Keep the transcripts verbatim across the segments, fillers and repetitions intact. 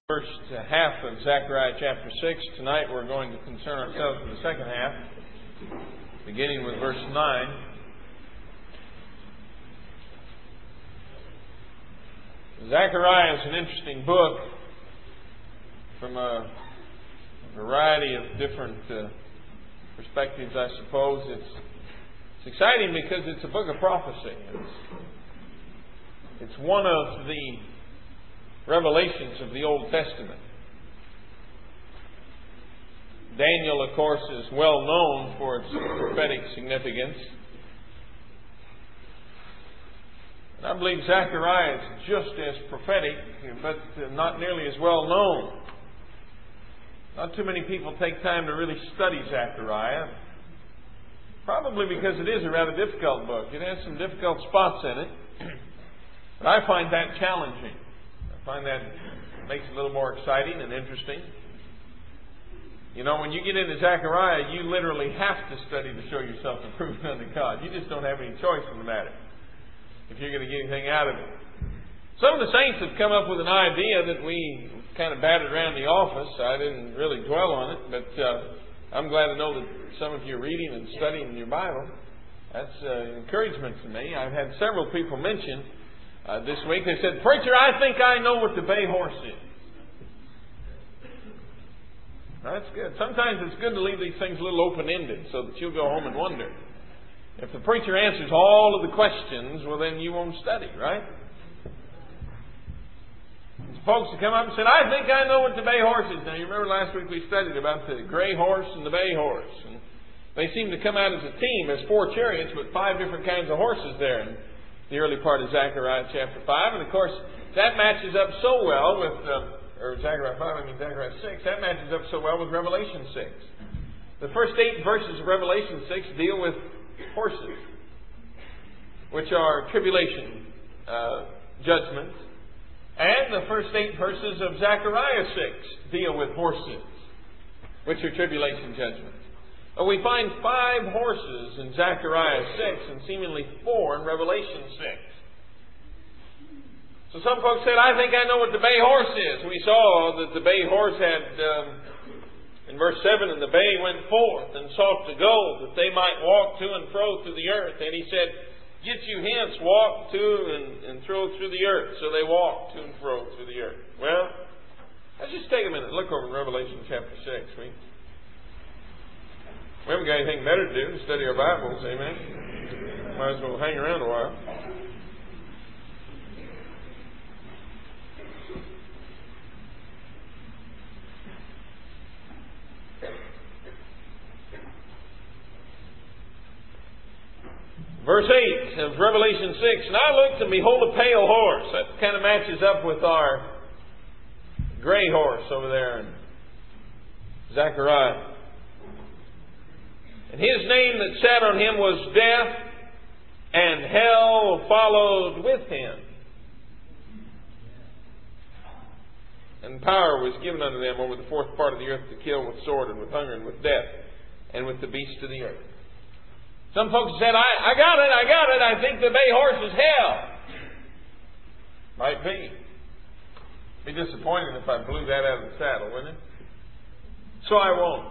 First half of Zechariah chapter six. Tonight we're going to concern ourselves with the second half, beginning with verse nine. Zechariah is an interesting book from a variety of different uh, perspectives, I suppose. It's, it's exciting because it's a book of prophecy. It's, it's one of the revelations of the Old Testament. Daniel, of course, is well known for its prophetic significance. And I believe Zechariah is just as prophetic, but not nearly as well known. Not too many people take time to really study Zechariah. Probably because it is a rather difficult book. It has some difficult spots in it. But I find that challenging. I find that makes it a little more exciting and interesting. You know, when you get into Zechariah, you literally have to study to show yourself approved unto God. You just don't have any choice in the matter if you're going to get anything out of it. Some of the saints have come up with an idea that we kind of batted around the office. I didn't really dwell on it, but uh, I'm glad to know that some of you are reading and studying your Bible. That's uh, encouragement to me. I've had several people mention Uh, this week, they said, "Preacher, I think I know what the bay horse is." That's good. Sometimes it's good to leave these things a little open-ended so that you'll go home and wonder. If the preacher answers all of the questions, well, then you won't study, right? Folks have come up and said, "I think I know what the bay horse is." Now, you remember last week we studied about the gray horse and the bay horse. And they seem to come out as a team, as four chariots with five different kinds of horses there. And the early part of Zechariah chapter five. And of course, that matches up so well with, uh, or Zechariah five, I mean Zechariah six, that matches up so well with Revelation six. The first eight verses of Revelation six deal with horses, which are tribulation uh, judgments. And the first eight verses of Zechariah six deal with horses, which are tribulation judgments. We find five horses in Zechariah six and seemingly four in Revelation six. So some folks said, "I think I know what the bay horse is." We saw that the bay horse had, um, in verse seven, "And the bay went forth and sought to go, that they might walk to and fro through the earth. And he said, Get you hence, walk to and, and fro through the earth." So they walked to and fro through the earth. Well, let's just take a minute and look over in Revelation chapter six. We We haven't got anything better to do than study our Bibles, amen? Might as well hang around a while. Verse eight of Revelation six, "And I looked, and behold a pale horse." That kind of matches up with our gray horse over there in Zechariah. "And his name that sat on him was Death, and hell followed with him. And power was given unto them over the fourth part of the earth to kill with sword and with hunger and with death and with the beasts of the earth." Some folks said, I, I got it, I got it. I think the bay horse is hell. Might be. Be disappointing if I blew that out of the saddle, wouldn't it? So I won't.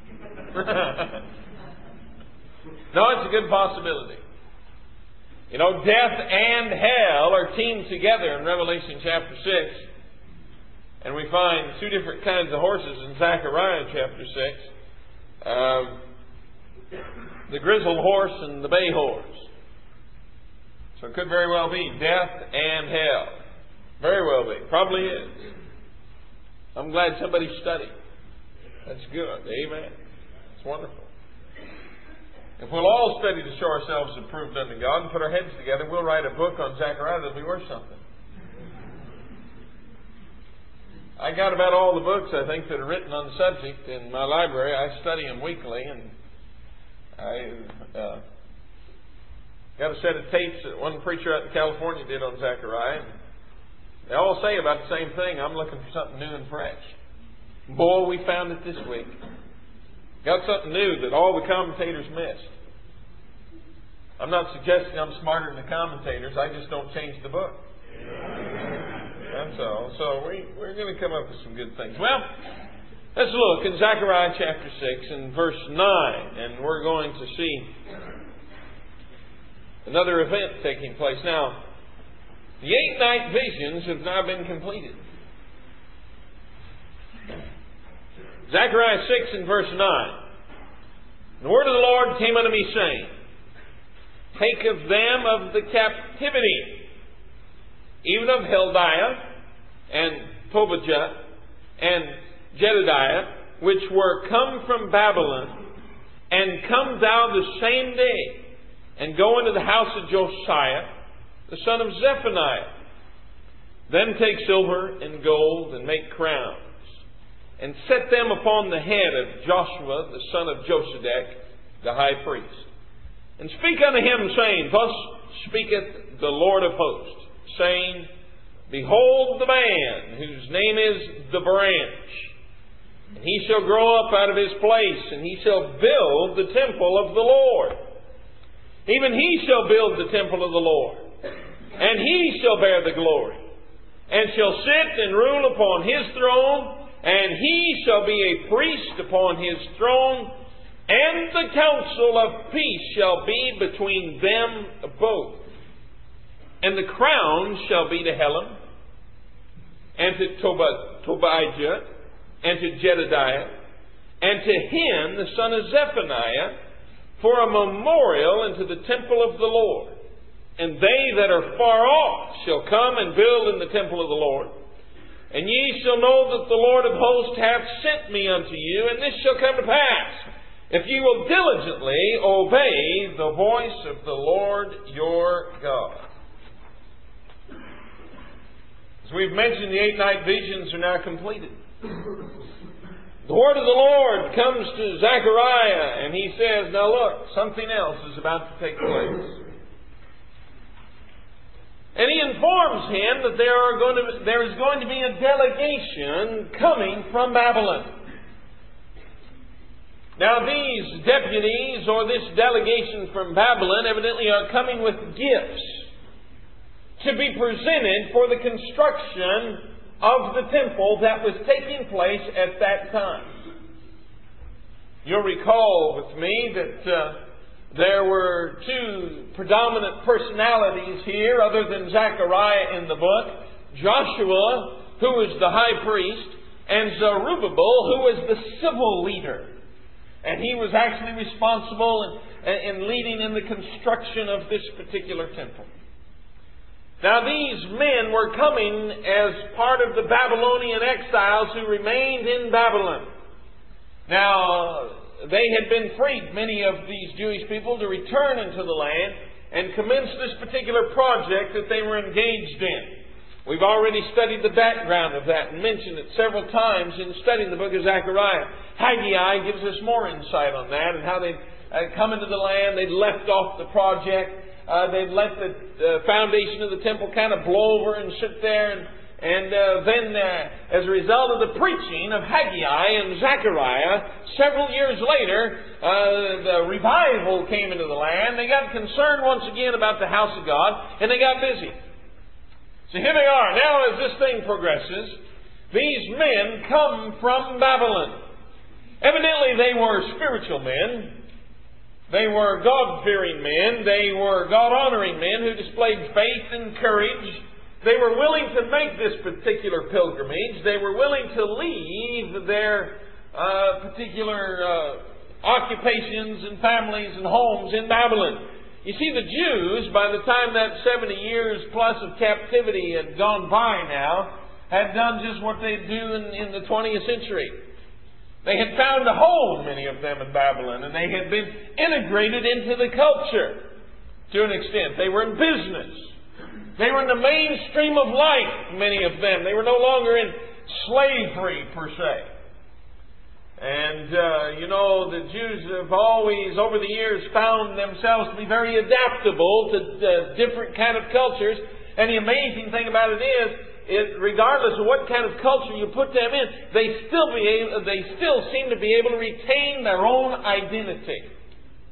No, it's a good possibility. You know, death and hell are teamed together in Revelation chapter six. And we find two different kinds of horses in Zechariah chapter six. Um, the grizzled horse and the bay horse. So it could very well be death and hell. Very well be. Probably is. I'm glad somebody studied. That's good. Amen. It's wonderful. If we'll all study to show ourselves approved unto God and put our heads together, we'll write a book on Zechariah that'll be worth something. I got about all the books, I think, that are written on the subject in my library. I study them weekly, and I uh, got a set of tapes that one preacher out in California did on Zechariah. They all say about the same thing. I'm looking for something new and fresh. Boy, we found it this week. Got something new that all the commentators missed. I'm not suggesting I'm smarter than the commentators. I just don't change the book. That's all. So we, we're going to come up with some good things. Well, let's look in Zechariah chapter six and verse nine. And we're going to see another event taking place. Now, the eight night visions have now been completed. Zechariah six and verse nine. The word of the Lord came unto me, saying, Take of them of the captivity, even of Heldiah and Tobijah and Jedediah, which were come from Babylon, and come thou the same day, and go into the house of Josiah, the son of Zephaniah. Then take silver and gold, and make crowns, and set them upon the head of Joshua, the son of Josedech, the high priest. And speak unto him, saying, Thus speaketh the Lord of hosts, saying, Behold the man, whose name is the branch. And he shall grow up out of his place, and he shall build the temple of the Lord. Even he shall build the temple of the Lord, and he shall bear the glory, and shall sit and rule upon his throne, and he shall be a priest upon his throne, and the counsel of peace shall be between them both. And the crown shall be to Helam, and to Tob- Tobijah, and to Jedediah, and to him, the son of Zephaniah, for a memorial unto the temple of the Lord. And they that are far off shall come and build in the temple of the Lord. And ye shall know that the Lord of hosts hath sent me unto you, and this shall come to pass, if ye will diligently obey the voice of the Lord your God. As we've mentioned, the eight night visions are now completed. The word of the Lord comes to Zechariah, and he says, Now look, something else is about to take place. And he informs him that there, are going to, there is going to be a delegation coming from Babylon. Now these deputies, or this delegation from Babylon, evidently are coming with gifts to be presented for the construction of the temple that was taking place at that time. You'll recall with me that uh, there were two predominant personalities here other than Zechariah in the book. Joshua, who was the high priest, and Zerubbabel, who was the civil leader. And he was actually responsible in, in leading in the construction of this particular temple. Now these men were coming as part of the Babylonian exiles who remained in Babylon. Now they had been freed, many of these Jewish people, to return into the land and commence this particular project that they were engaged in. We've already studied the background of that and mentioned it several times in studying the book of Zechariah. Haggai gives us more insight on that and how they'd uh, come into the land, they'd left off the project. Uh, they'd let the uh, foundation of the temple kind of blow over and sit there. And, and uh, then, uh, as a result of the preaching of Haggai and Zechariah, several years later, uh, the revival came into the land. They got concerned once again about the house of God, and they got busy. So here they are. Now, as this thing progresses, these men come from Babylon. Evidently, they were spiritual men. They were God-fearing men. They were God-honoring men who displayed faith and courage. They were willing to make this particular pilgrimage. They were willing to leave their uh, particular uh, occupations and families and homes in Babylon. You see, the Jews, by the time that seventy years plus of captivity had gone by now, had done just what they do in, in the twentieth century. They had found a home, many of them, in Babylon, and they had been integrated into the culture to an extent. They were in business. They were in the mainstream of life, many of them. They were no longer in slavery, per se. And, uh, you know, the Jews have always, over the years, found themselves to be very adaptable to uh, different kind of cultures. And the amazing thing about it is, It, regardless of what kind of culture you put them in, they still be able, they still seem to be able to retain their own identity.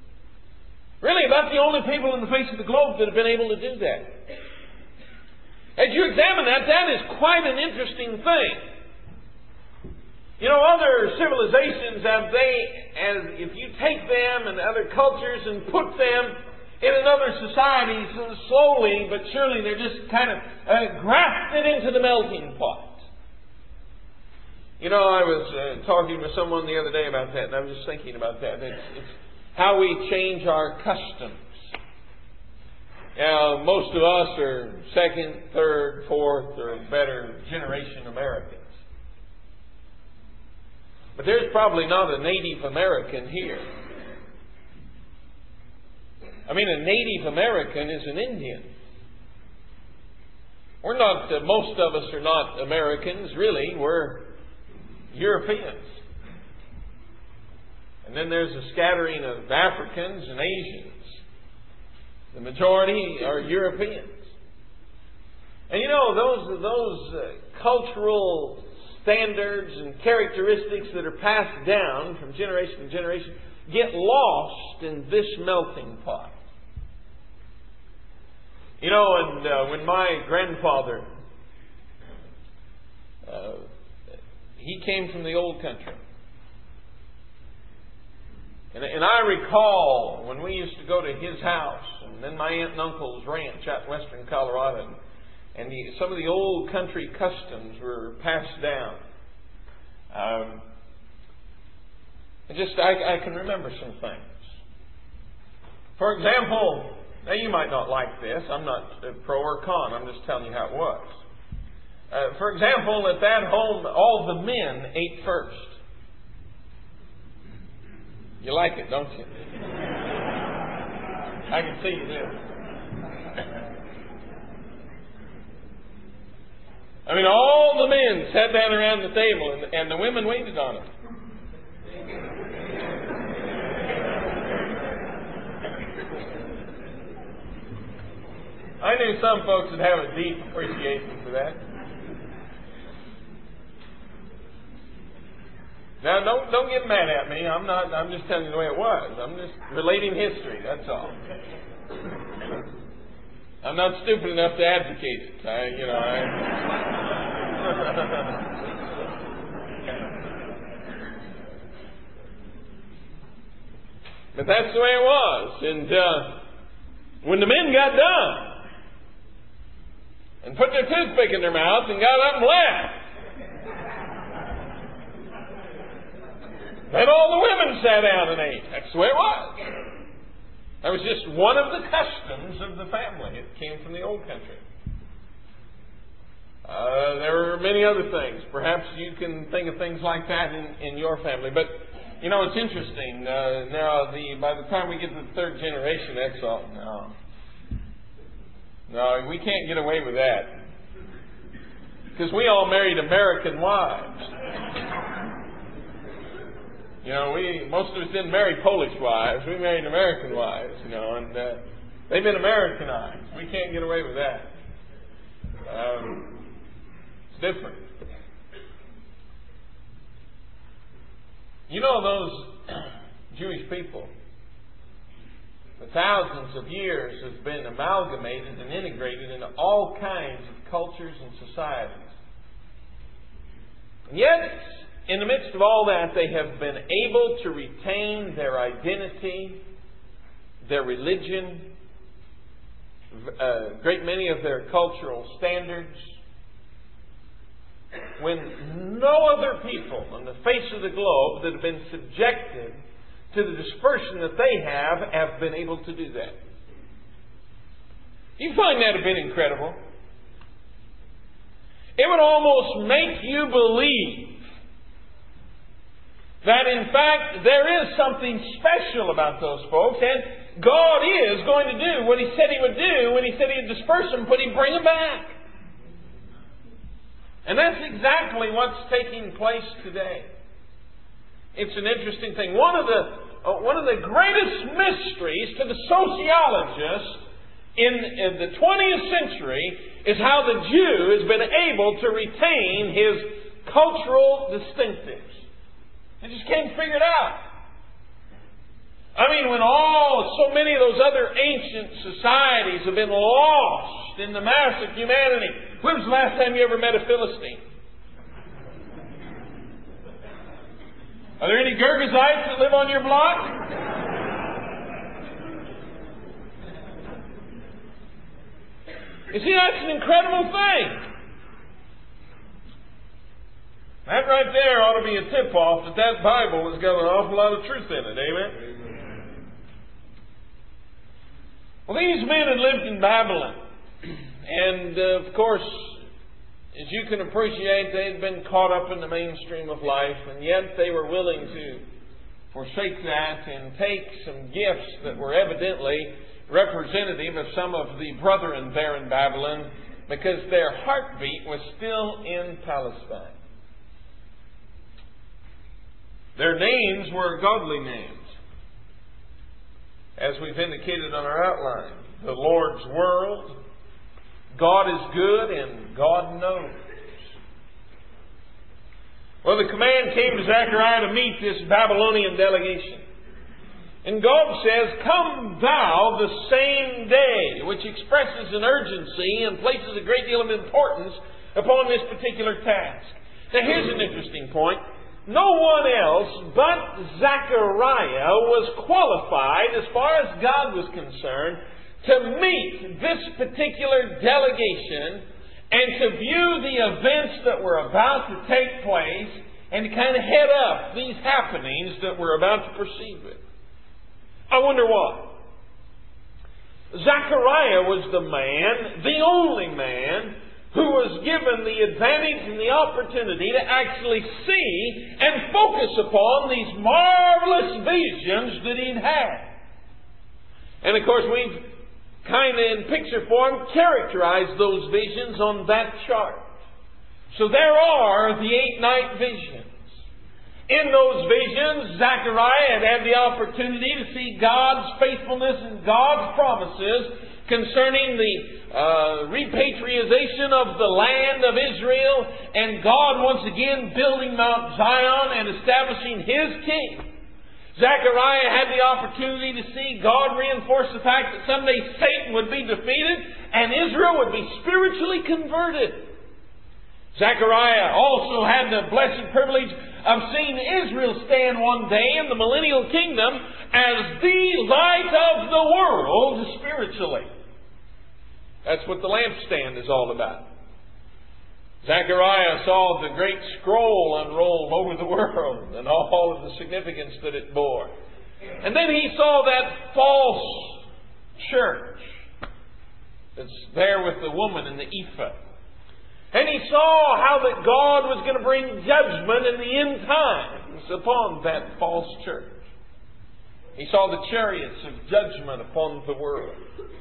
Really, about the only people on the face of the globe that have been able to do that. As you examine that, that is quite an interesting thing. You know, other civilizations have they, as if you take them and other cultures and put them in another society, so slowly but surely they're just kind of uh, grafted into the melting pot. You know, I was uh, talking with someone the other day about that, and I was just thinking about that. It's, it's how we change our customs. Now, most of us are second, third, fourth, or better generation Americans. But there's probably not a Native American here. I mean, a Native American is an Indian. We're not, uh, most of us are not Americans, really. We're Europeans. And then there's a scattering of Africans and Asians. The majority are Europeans. And you know, those, those uh, cultural standards and characteristics that are passed down from generation to generation get lost in this melting pot. You know, and uh, when my grandfather, uh, he came from the old country. And, and I recall when we used to go to his house, and then my aunt and uncle's ranch out in western Colorado, and the, some of the old country customs were passed down. Um, and just I, I can remember some things. For example, now you might not like this. I'm not pro or con. I'm just telling you how it was. Uh, for example, at that home, all the men ate first. You like it, don't you? I can see you do. I mean, all the men sat down around the table, and, and the women waited on them. I knew some folks would have a deep appreciation for that. Now, don't don't get mad at me. I'm not. I'm just telling you the way it was. I'm just relating history. That's all. I'm not stupid enough to advocate it. I, you know. I, but that's the way it was. And uh, when the men got done and put their toothpick in their mouth and got up and left, then all the women sat down and ate. That's the way it was. That was just one of the customs of the family. It came from the old country. Uh, there were many other things. Perhaps you can think of things like that in, in your family. But, you know, it's interesting. Uh, now, the by the time we get to the third generation, that's all. No. No, we can't get away with that. Because we all married American wives. You know, we most of us didn't marry Polish wives. We married American wives, you know, and uh, they've been Americanized. We can't get away with that. Um, it's different. You know, those Jewish people, for thousands of years, have been amalgamated and integrated into all kinds of cultures and societies. And yet, in the midst of all that, they have been able to retain their identity, their religion, a great many of their cultural standards, when no other people on the face of the globe that have been subjected to the dispersion that they have have been able to do that. You find that a bit incredible? It would almost make you believe that in fact there is something special about those folks, and God is going to do what He said He would do when He said He'd disperse them, but He'd bring them back. And that's exactly what's taking place today. It's an interesting thing. One of the uh, one of the greatest mysteries to the sociologist in, in the twentieth century is how the Jew has been able to retain his cultural distinctives. They just can't figure it out. I mean, when all, so many of those other ancient societies have been lost in the mass of humanity. When was the last time you ever met a Philistine? Are there any Girgazites that live on your block? You see, that's an incredible thing. That right there ought to be a tip-off that that Bible has got an awful lot of truth in it. Amen? Amen. Well, these men had lived in Babylon. And, uh, of course, as you can appreciate, they had been caught up in the mainstream of life. And yet they were willing to forsake that and take some gifts that were evidently representative of some of the brethren there in Babylon, because their heartbeat was still in Palestine. Their names were godly names, as we've indicated on our outline. The Lord's world, God is good, and God knows. Well, the command came to Zechariah to meet this Babylonian delegation. And God says, "Come thou the same day," which expresses an urgency and places a great deal of importance upon this particular task. Now, here's an interesting point. No one else but Zechariah was qualified, as far as God was concerned, to meet this particular delegation and to view the events that were about to take place and to kind of head up these happenings that we're about to proceed with. I wonder why. Zechariah was the man, the only man, who was given the advantage and the opportunity to actually see and focus upon these marvelous visions that he'd had. And of course, we've kind of in picture form characterized those visions on that chart. So there are the eight night visions. In those visions, Zechariah had had the opportunity to see God's faithfulness and God's promises concerning the uh, repatriation of the land of Israel, and God once again building Mount Zion and establishing His king. Zechariah had the opportunity to see God reinforce the fact that someday Satan would be defeated and Israel would be spiritually converted. Zechariah also had the blessed privilege of seeing Israel stand one day in the millennial kingdom as the light of the world spiritually. That's what the lampstand is all about. Zechariah saw the great scroll unrolled over the world and all of the significance that it bore. And then he saw that false church that's there with the woman in the ephod. And he saw how that God was going to bring judgment in the end times upon that false church. He saw the chariots of judgment upon the world.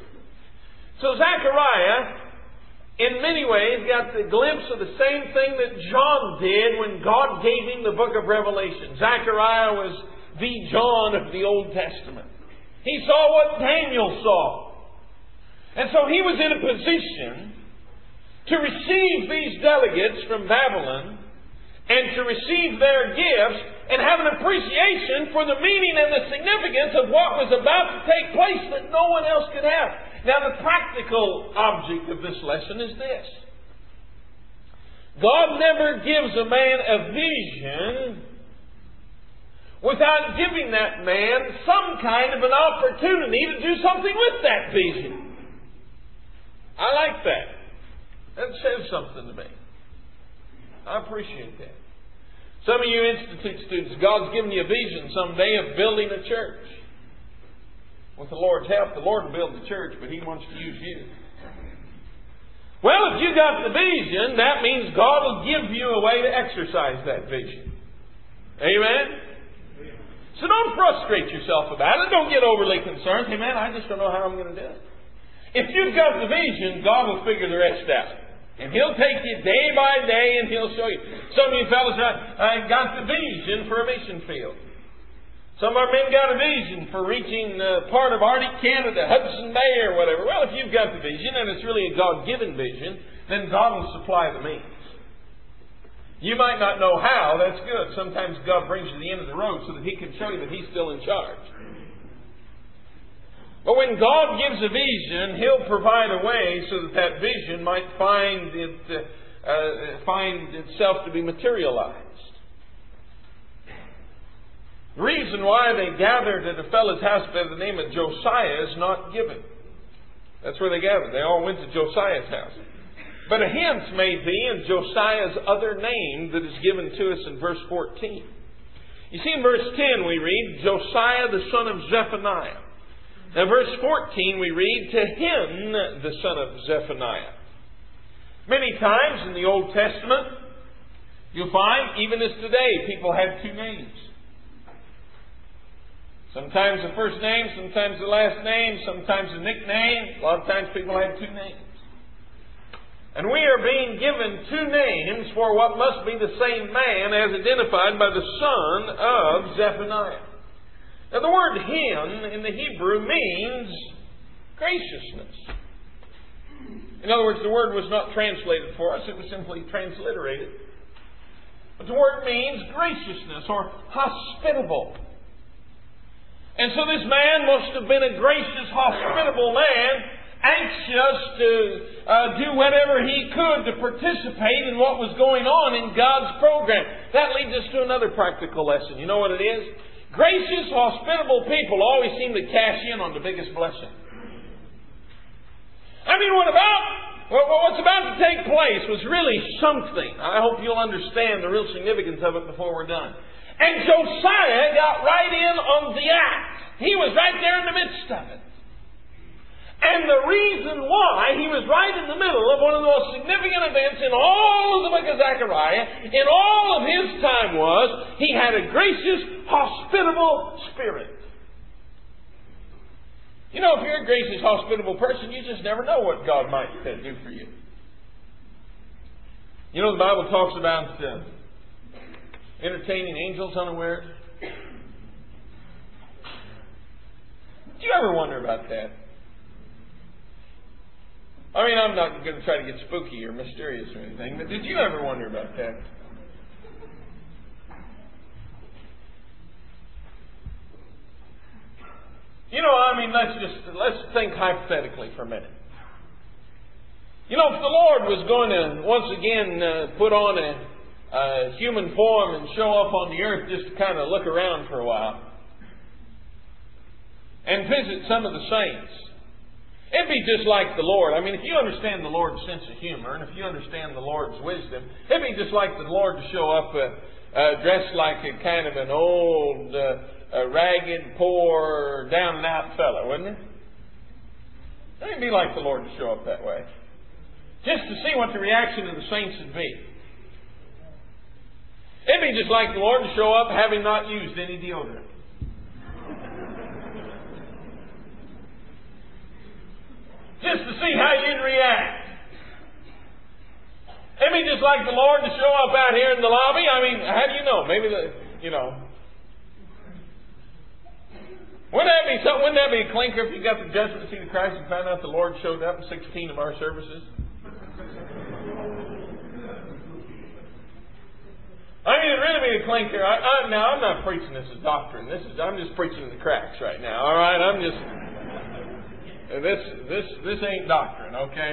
So Zechariah, in many ways, got the glimpse of the same thing that John did when God gave him the book of Revelation. Zechariah was the John of the Old Testament. He saw what Daniel saw. And so he was in a position to receive these delegates from Babylon and to receive their gifts and have an appreciation for the meaning and the significance of what was about to take place that no one else could have. Now, the practical object of this lesson is this. God never gives a man a vision without giving that man some kind of an opportunity to do something with that vision. I like that. That says something to me. I appreciate that. Some of you Institute students, God's given you a vision someday of building a church. With the Lord's help, the Lord will build the church, but He wants to use you. Well, if you got the vision, that means God will give you a way to exercise that vision. Amen? So don't frustrate yourself about it. Don't get overly concerned. Hey, man, I just don't know how I'm going to do it. If you've got the vision, God will figure the rest out. And He'll take you day by day and He'll show you. Some of you fellas, I, I got the vision for a mission field. Some of our men got a vision for reaching uh, part of Arctic Canada, Hudson Bay or whatever. Well, if you've got the vision and it's really a God-given vision, then God will supply the means. You might not know how, that's good. Sometimes God brings you to the end of the road so that He can show you that He's still in charge. But when God gives a vision, He'll provide a way so that that vision might find it, uh, uh, find itself to be materialized. The reason why they gathered at a fellow's house by the name of Josiah is not given. That's where they gathered. They all went to Josiah's house. But a hint may be in Josiah's other name that is given to us in verse fourteen. You see, in verse ten we read, Josiah the son of Zephaniah. Now, verse fourteen we read, to him the son of Zephaniah. Many times in the Old Testament, you'll find, even as today, people had two names. Sometimes the first name, sometimes the last name, sometimes a nickname. A lot of times people have two names. And we are being given two names for what must be the same man as identified by the son of Zephaniah. Now the word hin in the Hebrew means graciousness. In other words, the word was not translated for us, it was simply transliterated. But the word means graciousness or hospitable. And so this man must have been a gracious, hospitable man, anxious to uh, do whatever he could to participate in what was going on in God's program. That leads us to another practical lesson. You know what it is? Gracious, hospitable people always seem to cash in on the biggest blessing. I mean, what about what's about to take place was really something. I hope you'll understand the real significance of it before we're done. And Josiah got right in on the act. He was right there in the midst of it. And the reason why he was right in the middle of one of the most significant events in all of the book of Zechariah, in all of his time, was he had a gracious, hospitable spirit. You know, if you're a gracious, hospitable person, you just never know what God might do for you. You know, the Bible talks about Uh, entertaining angels unawares. Do you ever wonder about that? I mean, I'm not going to try to get spooky or mysterious or anything, but did you ever wonder about that? You know, I mean, let's just, let's think hypothetically for a minute. You know, if the Lord was going to once again uh, put on a Uh, human form and show up on the earth just to kind of look around for a while and visit some of the saints, it'd be just like the Lord. I mean, if you understand the Lord's sense of humor and if you understand the Lord's wisdom, it'd be just like the Lord to show up uh, uh, dressed like a kind of an old, uh, uh, ragged, poor, down and out fellow, wouldn't it? It'd be like the Lord to show up that way, just to see what the reaction of the saints would be. It'd be just like the Lord to show up having not used any deodorant. Just to see how you'd react. It'd be just like the Lord to show up out here in the lobby. I mean, how do you know? Maybe the, you know. Wouldn't that be something? Wouldn't that be a clinker if you got the judgment seat of Christ and found out the Lord showed up in sixteen of our services? I mean, it'd really be a clinker. I, I, now, I'm not preaching this as doctrine. This is I'm just preaching in the cracks right now. All right, I'm just this this this ain't doctrine, okay?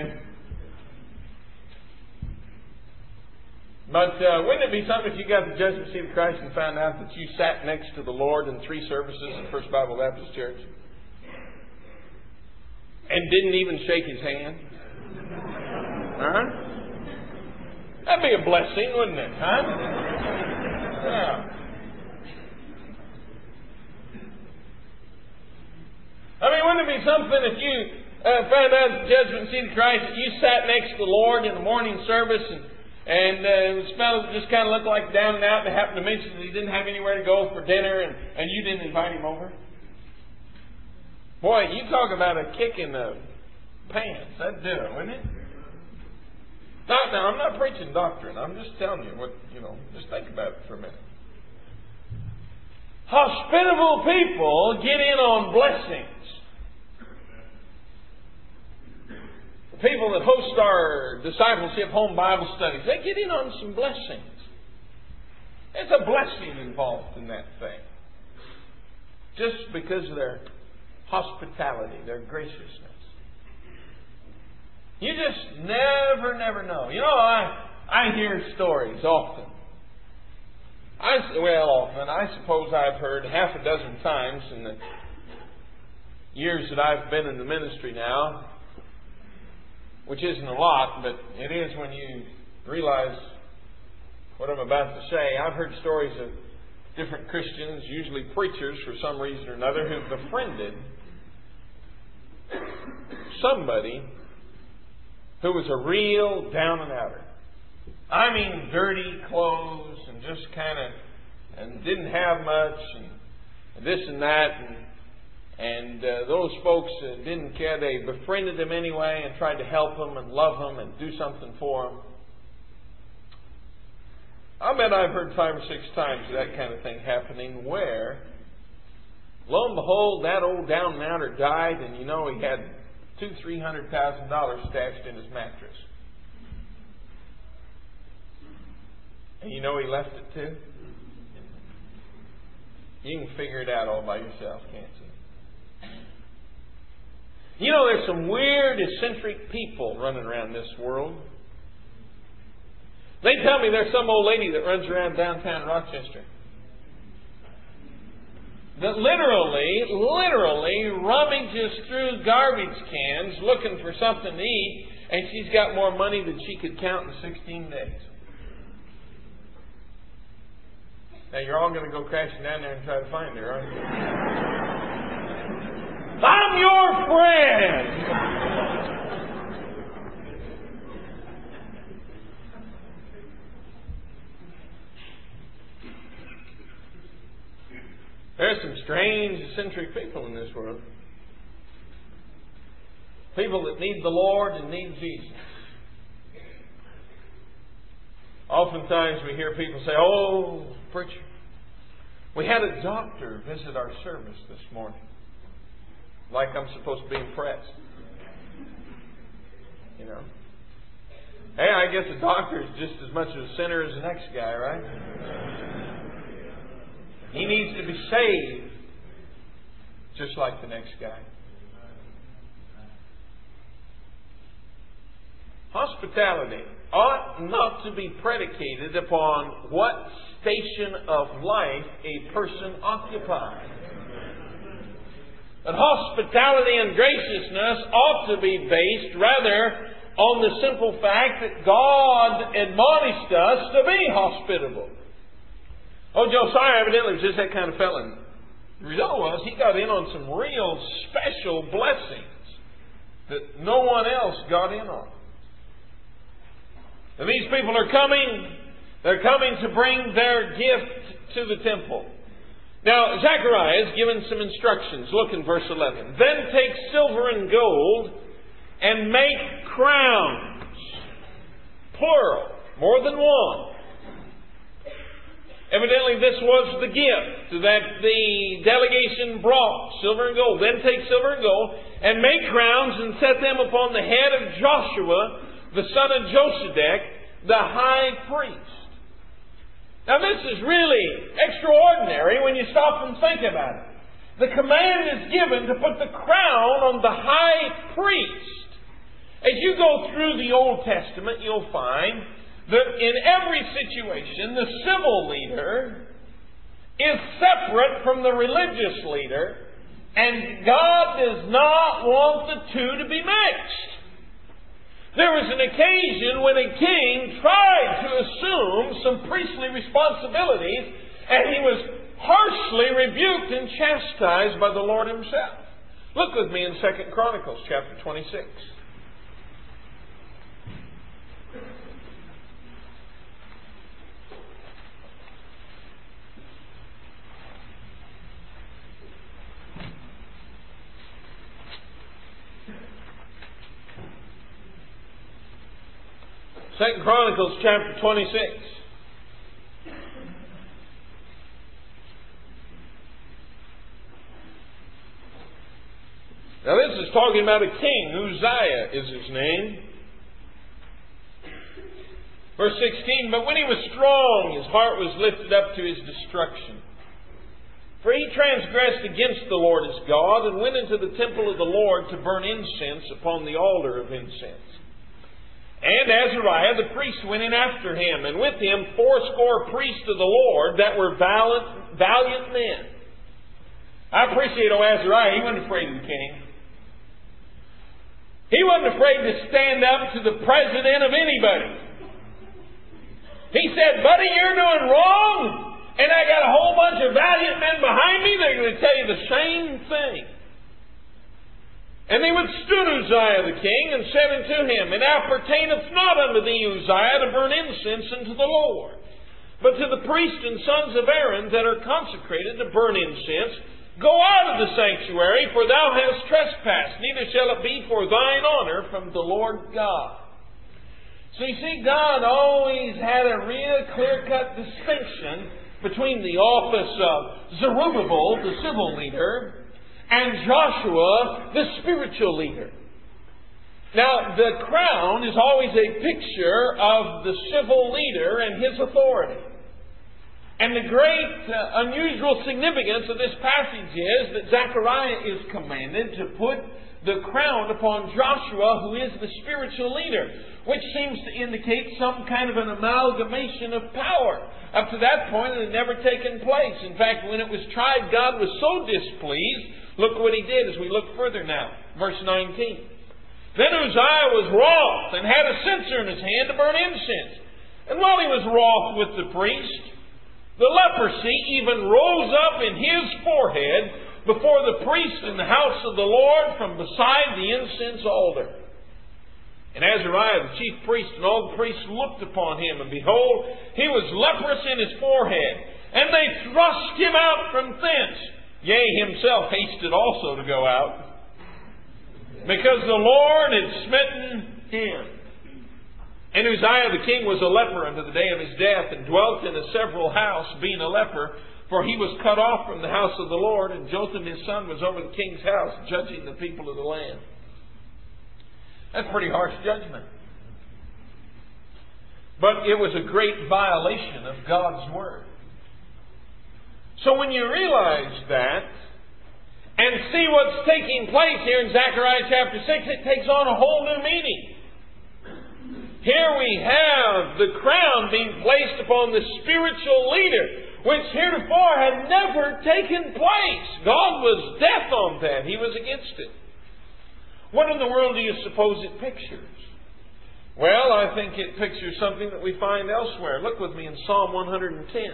But uh, wouldn't it be something if you got the judgment seat of Christ and found out that you sat next to the Lord in three services at First Bible Baptist Church and didn't even shake His hand? Huh? That'd be a blessing, wouldn't it? Huh? Yeah. I mean, wouldn't it be something if you uh, found out the judgment seat of Christ that you sat next to the Lord in the morning service and and uh, this fellow just kind of looked like down and out and happened to mention that he didn't have anywhere to go for dinner and, and you didn't invite him over? Boy, you talk about a kick in the pants. That'd do it, wouldn't it? Now, now, I'm not preaching doctrine. I'm just telling you what, you know, just think about it for a minute. Hospitable people get in on blessings. The people that host our discipleship home Bible studies, they get in on some blessings. There's a blessing involved in that thing. Just because they're hospitality, their graciousness. You just never, never know. You know, I I hear stories often. I, well, often, I suppose I've heard half a dozen times in the years that I've been in the ministry now, which isn't a lot, but it is when you realize what I'm about to say. I've heard stories of different Christians, usually preachers for some reason or another, who've befriended somebody who was a real down and outer. I mean, dirty clothes and just kind of, and didn't have much, and this and that, and and uh, those folks uh, didn't care. They befriended them anyway and tried to help them and love them and do something for them. I bet I've heard five or six times that kind of thing happening where, lo and behold, that old down and outer died, and you know he had two, three hundred thousand dollars stashed in his mattress. And you know he left it too? You can figure it out all by yourself, can't you? You know, there's some weird, eccentric people running around this world. They tell me there's some old lady that runs around downtown Rochester that literally, literally rummages through garbage cans looking for something to eat, and she's got more money than she could count in sixteen days. Now, you're all going to go crashing down there and try to find her, aren't you? I'm your friend! There's some strange, eccentric people in this world. People that need the Lord and need Jesus. Oftentimes we hear people say, "Oh, preacher, we had a doctor visit our service this morning." Like I'm supposed to be impressed. You know. Hey, I guess a doctor is just as much of a sinner as the next guy, right? He needs to be saved just like the next guy. Hospitality ought not to be predicated upon what station of life a person occupies. But hospitality and graciousness ought to be based rather on the simple fact that God admonished us to be hospitable. Oh, Josiah evidently was just that kind of fellow. The result was he got in on some real special blessings that no one else got in on. And these people are coming, they're coming to bring their gift to the temple. Now, Zechariah is given some instructions. Look in verse eleven. Then take silver and gold and make crowns. Plural. More than one. Evidently this was the gift that the delegation brought. Silver and gold. Then take silver and gold and make crowns and set them upon the head of Joshua, the son of Josedek, the high priest. Now this is really extraordinary when you stop and think about it. The command is given to put the crown on the high priest. As you go through the Old Testament, you'll find that in every situation, the civil leader is separate from the religious leader, and God does not want the two to be mixed. There was an occasion when a king tried to assume some priestly responsibilities, and he was harshly rebuked and chastised by the Lord himself. Look with me in Second Chronicles chapter twenty-six. Second Chronicles chapter twenty-six. Now this is talking about a king. Uzziah is his name. Verse sixteen, but when he was strong, his heart was lifted up to his destruction. For he transgressed against the Lord his God, and went into the temple of the Lord to burn incense upon the altar of incense. And Azariah the priest went in after him, and with him fourscore priests of the Lord that were valiant, valiant men. I appreciate, oh, Azariah, he wasn't afraid of the king. He wasn't afraid to stand up to the president of anybody. He said, buddy, you're doing wrong. And I got a whole bunch of valiant men behind me. They're going to tell you the same thing. And they withstood Uzziah the king, and said unto him, It appertaineth not unto thee, Uzziah, to burn incense unto the Lord, but to the priests and sons of Aaron that are consecrated to burn incense. Go out of the sanctuary, for thou hast trespassed, neither shall it be for thine honor from the Lord God. So you see, God always had a real clear-cut distinction between the office of Zerubbabel, the civil leader, and Joshua, the spiritual leader. Now, the crown is always a picture of the civil leader and his authority. And the great uh, unusual significance of this passage is that Zechariah is commanded to put the crown upon Joshua, who is the spiritual leader, which seems to indicate some kind of an amalgamation of power. Up to that point, it had never taken place. In fact, when it was tried, God was so displeased. Look what he did as we look further now. Verse nineteen. Then Uzziah was wroth, and had a censer in his hand to burn incense. And while he was wroth with the priest, the leprosy even rose up in his forehead before the priest in the house of the Lord from beside the incense altar. And Azariah, the chief priest, and all the priests looked upon him, and behold, he was leprous in his forehead. And they thrust him out from thence. Yea, himself hasted also to go out, because the Lord had smitten him. And Uzziah the king was a leper unto the day of his death, and dwelt in a several house, being a leper, for he was cut off from the house of the Lord, and Jotham his son was over the king's house, judging the people of the land. That's pretty harsh judgment. But it was a great violation of God's Word. So when you realize that, and see what's taking place here in Zechariah chapter six, it takes on a whole new meaning. Here we have the crown being placed upon the spiritual leader, which heretofore had never taken place. God was deaf on that. He was against it. What in the world do you suppose it pictures? Well, I think it pictures something that we find elsewhere. Look with me in Psalm one hundred ten.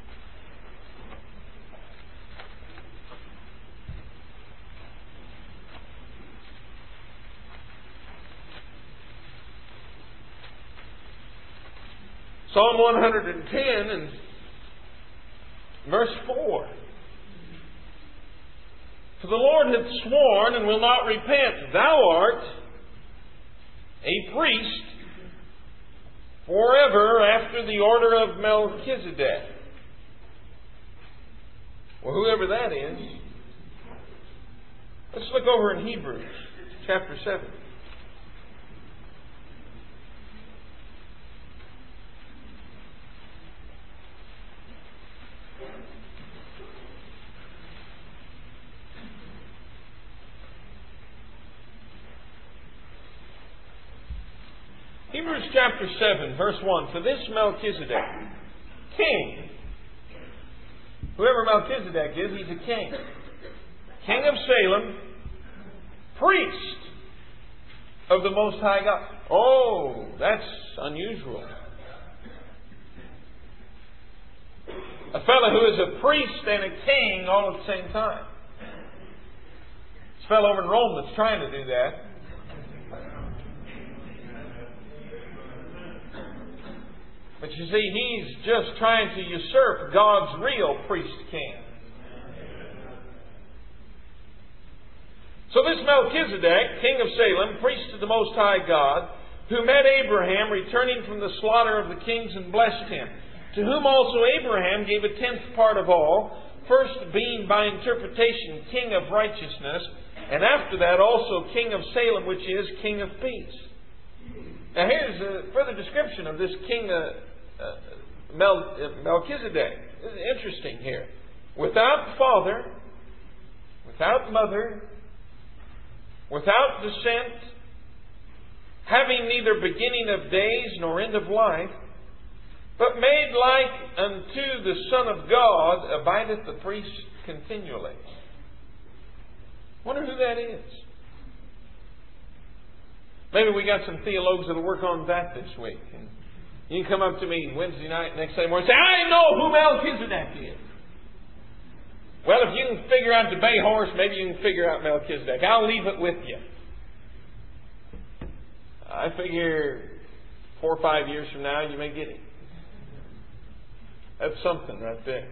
Psalm one hundred ten and verse four. For the Lord hath sworn and will not repent. Thou art a priest forever after the order of Melchizedek. Well, whoever that is. Let's look over in Hebrews chapter seven. Hebrews chapter seven, verse one. For this Melchizedek, king. Whoever Melchizedek is, he's a king. King of Salem, priest of the Most High God. Oh, that's unusual. A fellow who is a priest and a king all at the same time. This fellow over in Rome that's trying to do that. But you see, he's just trying to usurp God's real priest king. So this Melchizedek, king of Salem, priest of the Most High God, who met Abraham returning from the slaughter of the kings and blessed him, to whom also Abraham gave a tenth part of all, first being by interpretation king of righteousness, and after that also king of Salem, which is king of peace. Now here's a further description of this king uh, uh, Mel, uh, Melchizedek. This is interesting here. without father, without mother, without descent, having neither beginning of days nor end of life, but made like unto the Son of God, abideth the priest continually. Wonder who that is. Maybe we got some theologians that will work on that this week. And you can come up to me Wednesday night, next Sunday morning, and say, I know who Melchizedek is. Well, if you can figure out the bay horse, maybe you can figure out Melchizedek. I'll leave it with you. I figure four or five years from now, you may get it. That's something right there.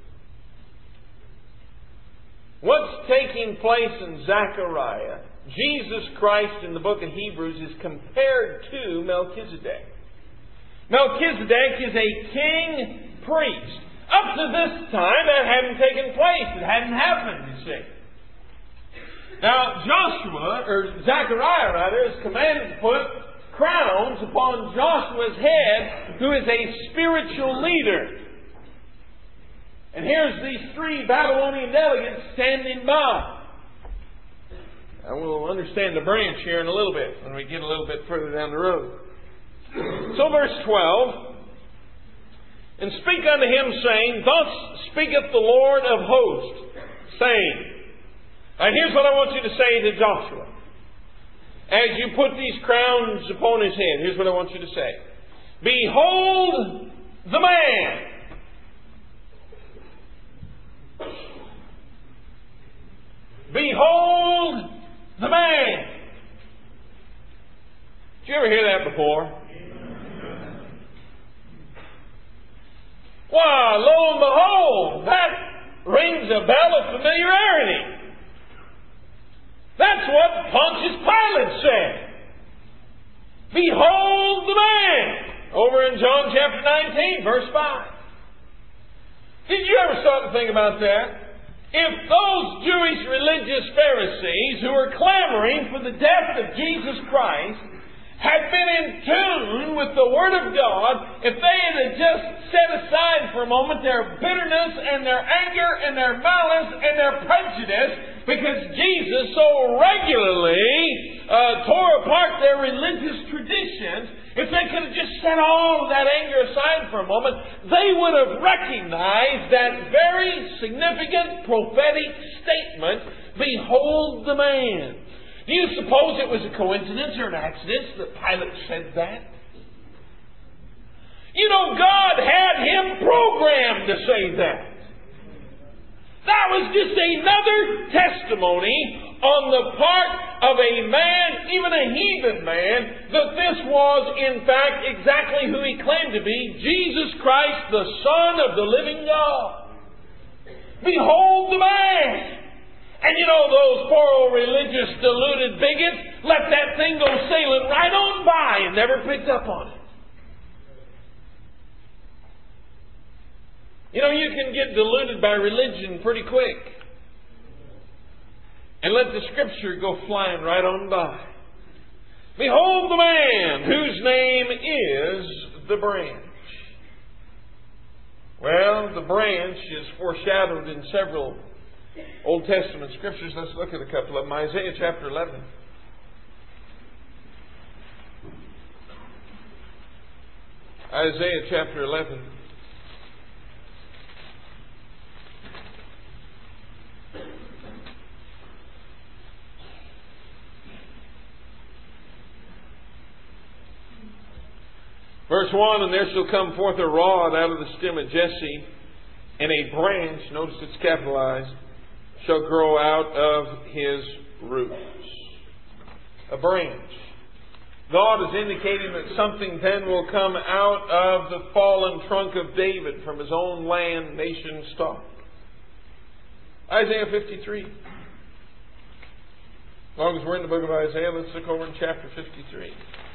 What's taking place in Zechariah, Jesus Christ in the book of Hebrews is compared to Melchizedek. Melchizedek is a king priest. Up to this time, that hadn't taken place. It hadn't happened, you see. Now, Joshua, or Zechariah rather, is commanded to put crowns upon Joshua's head, who is a spiritual leader. And here's these three Babylonian delegates standing by. And we'll understand the branch here in a little bit, when we get a little bit further down the road. So verse twelve, and speak unto him, saying, Thus speaketh the Lord of hosts, saying. And here's what I want you to say to Joshua. As you put these crowns upon his head, here's what I want you to say. Behold the man. Behold the man. Did you ever hear that before? Why, lo and behold, that rings a bell of familiarity. That's what Pontius Pilate said. Behold the man. Over in John chapter nineteen, verse five. Did you ever start to think about that? If those Jewish religious Pharisees who were clamoring for the death of Jesus Christ had been in tune with the Word of God, if they had just set aside for a moment their bitterness and their anger and their malice and their prejudice, because Jesus so regularly uh, tore apart their religious traditions, if they could have just set all of that anger aside for a moment, they would have recognized that very significant prophetic statement, Behold the man. Do you suppose it was a coincidence or an accident that Pilate said that? You know, God had him programmed to say that. That was just another testimony on the part of a man, even a heathen man, that this was in fact exactly who he claimed to be, Jesus Christ, the Son of the living God. Behold the man. And you know, those poor old religious deluded bigots let that thing go sailing right on by and never picked up on it. You know, you can get deluded by religion pretty quick and let the Scripture go flying right on by. Behold the man whose name is the branch. Well, the branch is foreshadowed in several Old Testament Scriptures. Let's look at a couple of them. Isaiah chapter eleven. Isaiah chapter eleven. Verse one, and there shall come forth a rod out of the stem of Jesse, and a branch, notice it's capitalized, shall grow out of his roots. A branch. God is indicating that something then will come out of the fallen trunk of David from his own land, nation, stock. Isaiah fifty-three. As long as we're in the book of Isaiah, let's look over in chapter fifty-three.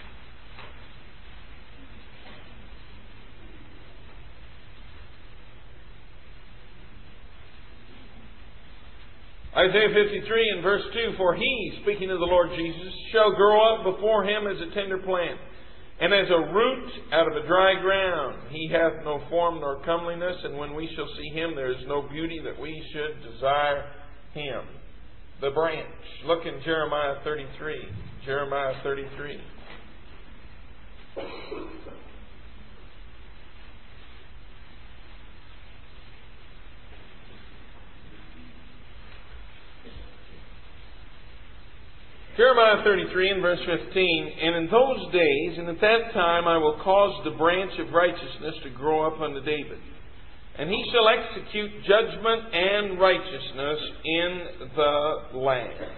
Isaiah fifty-three and verse two, For he, speaking of the Lord Jesus, shall grow up before him as a tender plant, And as a root out of a dry ground, He hath no form nor comeliness, and when we shall see Him, there is no beauty that we should desire Him. The branch. Look in Jeremiah thirty-three. Jeremiah thirty-three. Jeremiah thirty-three and verse fifteen, And in those days, and at that time, I will cause the branch of righteousness to grow up unto David. And he shall execute judgment and righteousness in the land.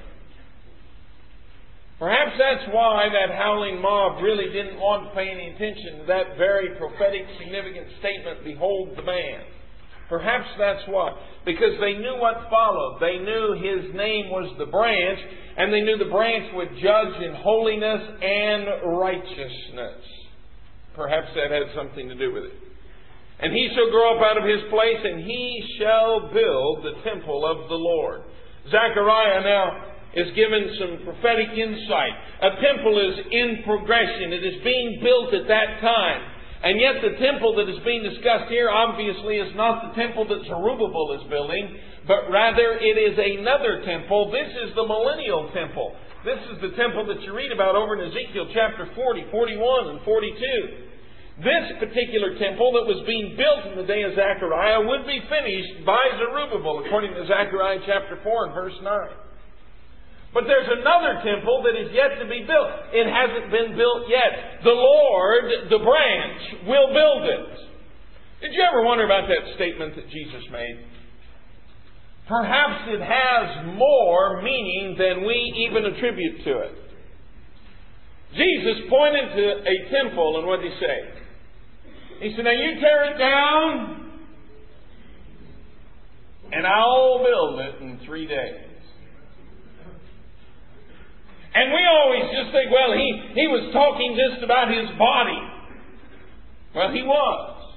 Perhaps that's why that howling mob really didn't want to pay any attention to that very prophetic, significant statement, Behold the man. Perhaps that's why. Because they knew what followed. They knew His name was the branch, and they knew the branch would judge in holiness and righteousness. Perhaps that had something to do with it. And he shall grow up out of his place, and he shall build the temple of the Lord. Zechariah now is given some prophetic insight. A temple is in progression. It is being built at that time. And yet the temple that is being discussed here obviously is not the temple that Zerubbabel is building, but rather it is another temple. This is the millennial temple. This is the temple that you read about over in Ezekiel chapter forty, forty-one, and forty-two. This particular temple that was being built in the day of Zechariah would be finished by Zerubbabel, according to Zechariah chapter four and verse nine. But there's another temple that is yet to be built. It hasn't been built yet. The Lord, the branch, will build it. Did you ever wonder about that statement that Jesus made? Perhaps it has more meaning than we even attribute to it. Jesus pointed to a temple, and what did He say? He said, now you tear it down, and I'll build it in three days. And we always just think, well, he, he was talking just about His body. Well, He was.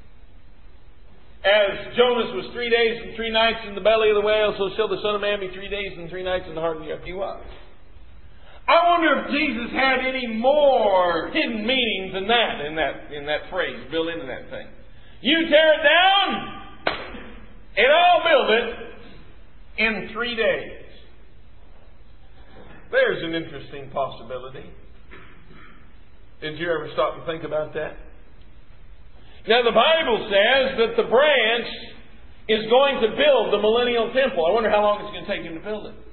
As Jonas was three days and three nights in the belly of the whale, so shall the Son of Man be three days and three nights in the heart of the earth. He was. I wonder if Jesus had any more hidden meaning than that in that, in that phrase built into that thing. You tear it down, and I'll build it in three days. There's an interesting possibility. Did you ever stop and think about that? Now the Bible says that the branch is going to build the millennial temple. I wonder how long it's going to take Him to build it.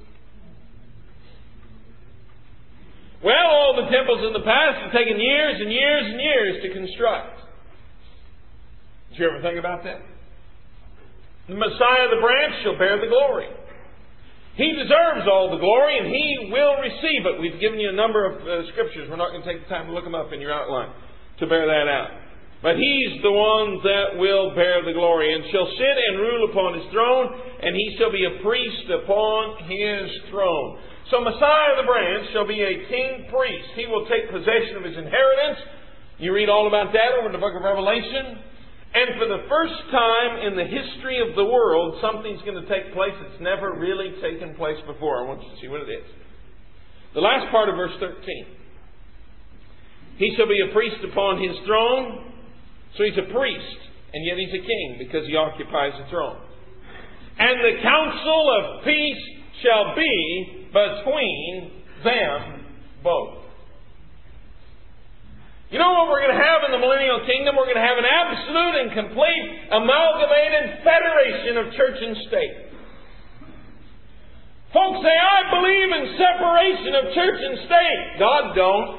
Well, all the temples in the past have taken years and years and years to construct. Did you ever think about that? The Messiah, the branch, shall bear the glory. He deserves all the glory, and He will receive it. We've given you a number of uh, scriptures. We're not going to take the time to look them up in your outline to bear that out. But He's the one that will bear the glory, and shall sit and rule upon His throne, and He shall be a priest upon His throne. So Messiah the branch shall be a king priest. He will take possession of His inheritance. You read all about that over in the book of Revelation. And for the first time in the history of the world, something's going to take place that's never really taken place before. I want you to see what it is. The last part of verse thirteen. He shall be a priest upon His throne. So He's a priest, and yet He's a king because He occupies the throne. And the counsel of peace shall be between them both. You know what we're going to have in the millennial kingdom? We're going to have an absolute and complete amalgamated federation of church and state. Folks say, I believe in separation of church and state. God don't.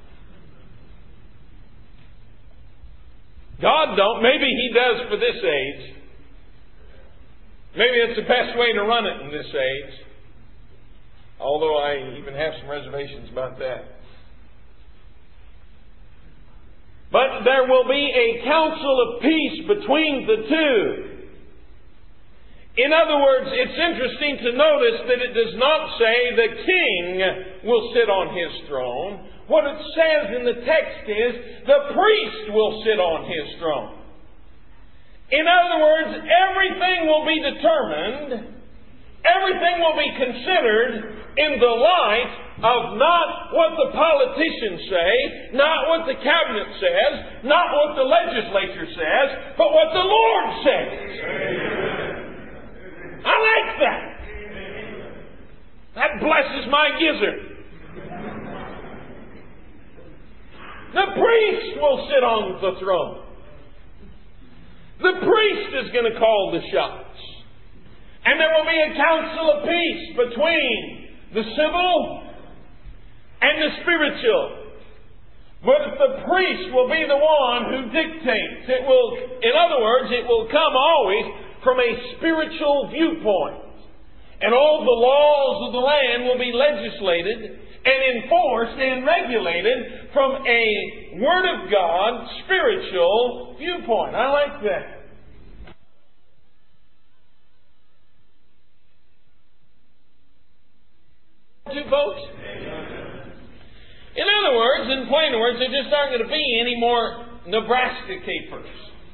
God don't. Maybe He does for this age. Maybe it's the best way to run it in this age. Although I even have some reservations about that. But there will be a council of peace between the two. In other words, it's interesting to notice that it does not say the king will sit on his throne. What it says in the text is the priest will sit on his throne. In other words, everything will be determined Everything will be considered in the light of not what the politicians say, not what the cabinet says, not what the legislature says, but what the Lord says. I like that. That blesses my gizzard. The priest will sit on the throne. The priest is going to call the shots. And there will be a council of peace between the civil and the spiritual. But the priest will be the one who dictates. It will, in other words, it will come always from a spiritual viewpoint. And all the laws of the land will be legislated and enforced and regulated from a Word of God spiritual viewpoint. I like that. Two folks? In other words, in plain words, there just aren't going to be any more Nebraska capers.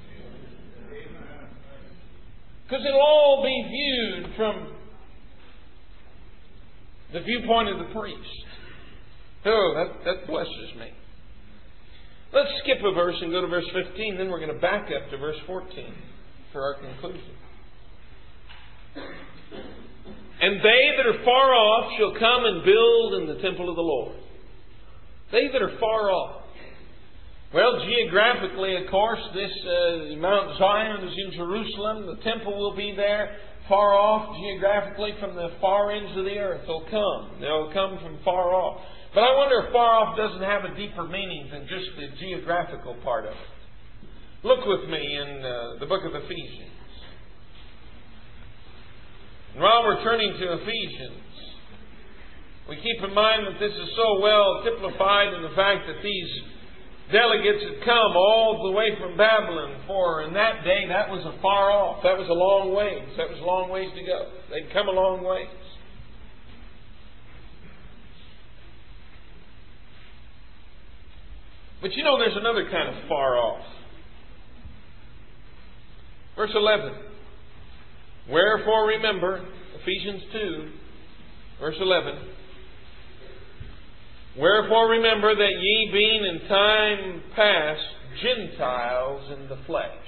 Because it'll all be viewed from the viewpoint of the priest. Oh, that, that blesses me. Let's skip a verse and go to verse fifteen, then we're going to back up to verse fourteen for our conclusion. And they that are far off shall come and build in the temple of the Lord. They that are far off. Well, geographically, of course, this uh, Mount Zion is in Jerusalem. The temple will be there. Far off, geographically, from the far ends of the earth, they'll come. They'll come from far off. But I wonder if far off doesn't have a deeper meaning than just the geographical part of it. Look with me in uh, the book of Ephesians. And while we're turning to Ephesians, we keep in mind that this is so well typified in the fact that these delegates had come all the way from Babylon, for in that day that was a far off. That was a long ways. That was a long ways to go. They'd come a long ways. But you know there's another kind of far off. Verse eleven. Wherefore remember, Ephesians two, verse eleven. Wherefore remember that ye being in time past Gentiles in the flesh,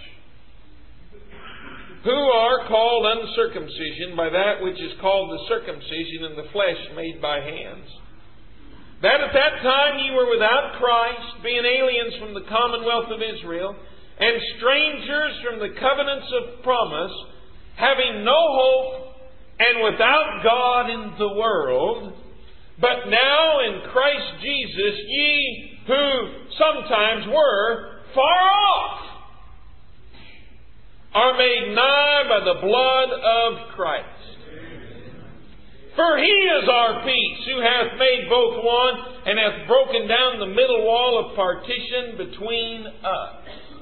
who are called uncircumcision by that which is called the circumcision in the flesh made by hands, that at that time ye were without Christ, being aliens from the commonwealth of Israel, and strangers from the covenants of promise, having no hope, and without God in the world. But now in Christ Jesus, ye who sometimes were far off are made nigh by the blood of Christ. For He is our peace, who hath made both one, and hath broken down the middle wall of partition between us.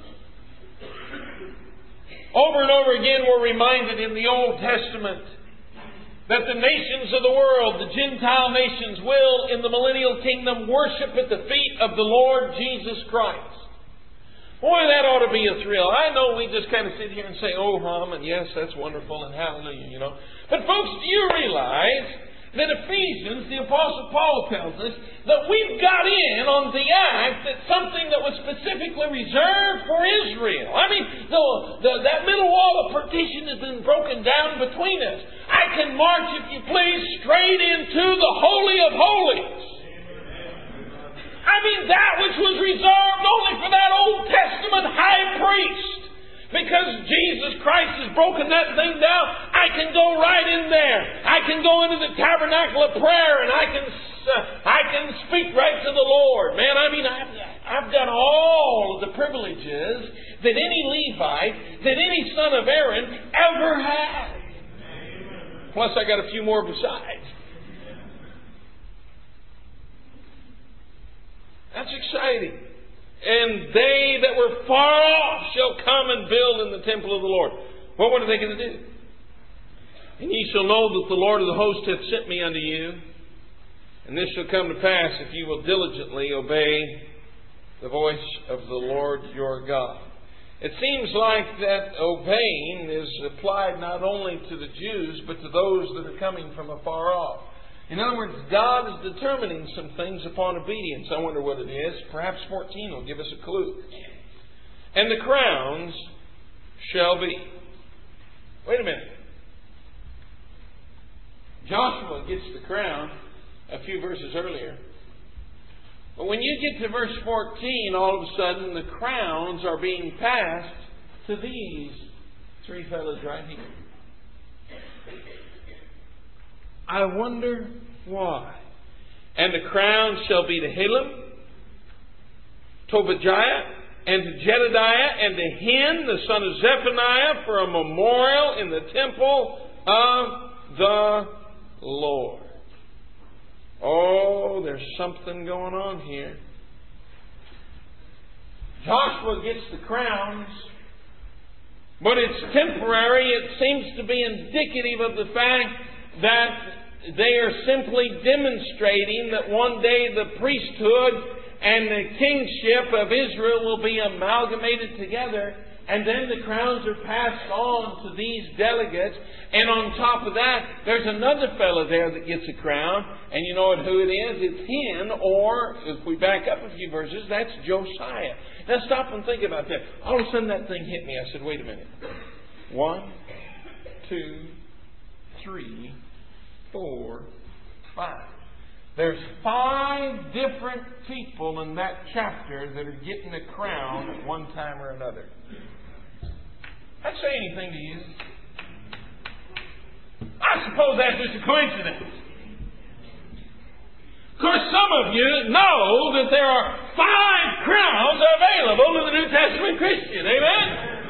Over and over again we're reminded in the Old Testament that the nations of the world, the Gentile nations, will in the millennial kingdom worship at the feet of the Lord Jesus Christ. Boy, that ought to be a thrill. I know we just kind of sit here and say, oh, hum, and yes, that's wonderful, and hallelujah, you know. But folks, do you realize that Ephesians, the Apostle Paul tells us that we've got in on the act that something that was specifically reserved for Israel. I mean, the, the, that middle wall of partition has been broken down between us. I can march, if you please, straight into the Holy of Holies. I mean, that which was reserved only for that Old Testament high priest. Because Jesus Christ has broken that thing down, I can go right in there. I can go into the tabernacle of prayer and I can uh, I can speak right to the Lord. Man, I mean, I've, I've got all of the privileges that any Levite, that any son of Aaron ever had. Plus, I got a few more besides. That's exciting. And they that were far off shall come and build in the temple of the Lord. Well, what are they going to do? And ye shall know that the Lord of the host hath sent me unto you. And this shall come to pass if you will diligently obey the voice of the Lord your God. It seems like that obeying is applied not only to the Jews, but to those that are coming from afar off. In other words, God is determining some things upon obedience. I wonder what it is. Perhaps fourteen will give us a clue. And the crowns shall be. Wait a minute. Joshua gets the crown a few verses earlier. But when you get to verse fourteen, all of a sudden the crowns are being passed to these three fellows right here. I wonder why. And the crown shall be to Helem, Tobijah, and to Jedediah, and to Hen, the son of Zephaniah, for a memorial in the temple of the Lord. Oh, there's something going on here. Joshua gets the crowns, but it's temporary. It seems to be indicative of the fact that they are simply demonstrating that one day the priesthood and the kingship of Israel will be amalgamated together, and then the crowns are passed on to these delegates. And on top of that, there's another fellow there that gets a crown, and you know who it is? It's Hen, or if we back up a few verses, that's Josiah. Now stop and think about that. All of a sudden that thing hit me. I said, wait a minute. One, two, three, four, five. There's five different people in that chapter that are getting a crown at one time or another. I'd say anything to you. I suppose that's just a coincidence. Of course, some of you know that there are five crowns available to the New Testament Christian. Amen?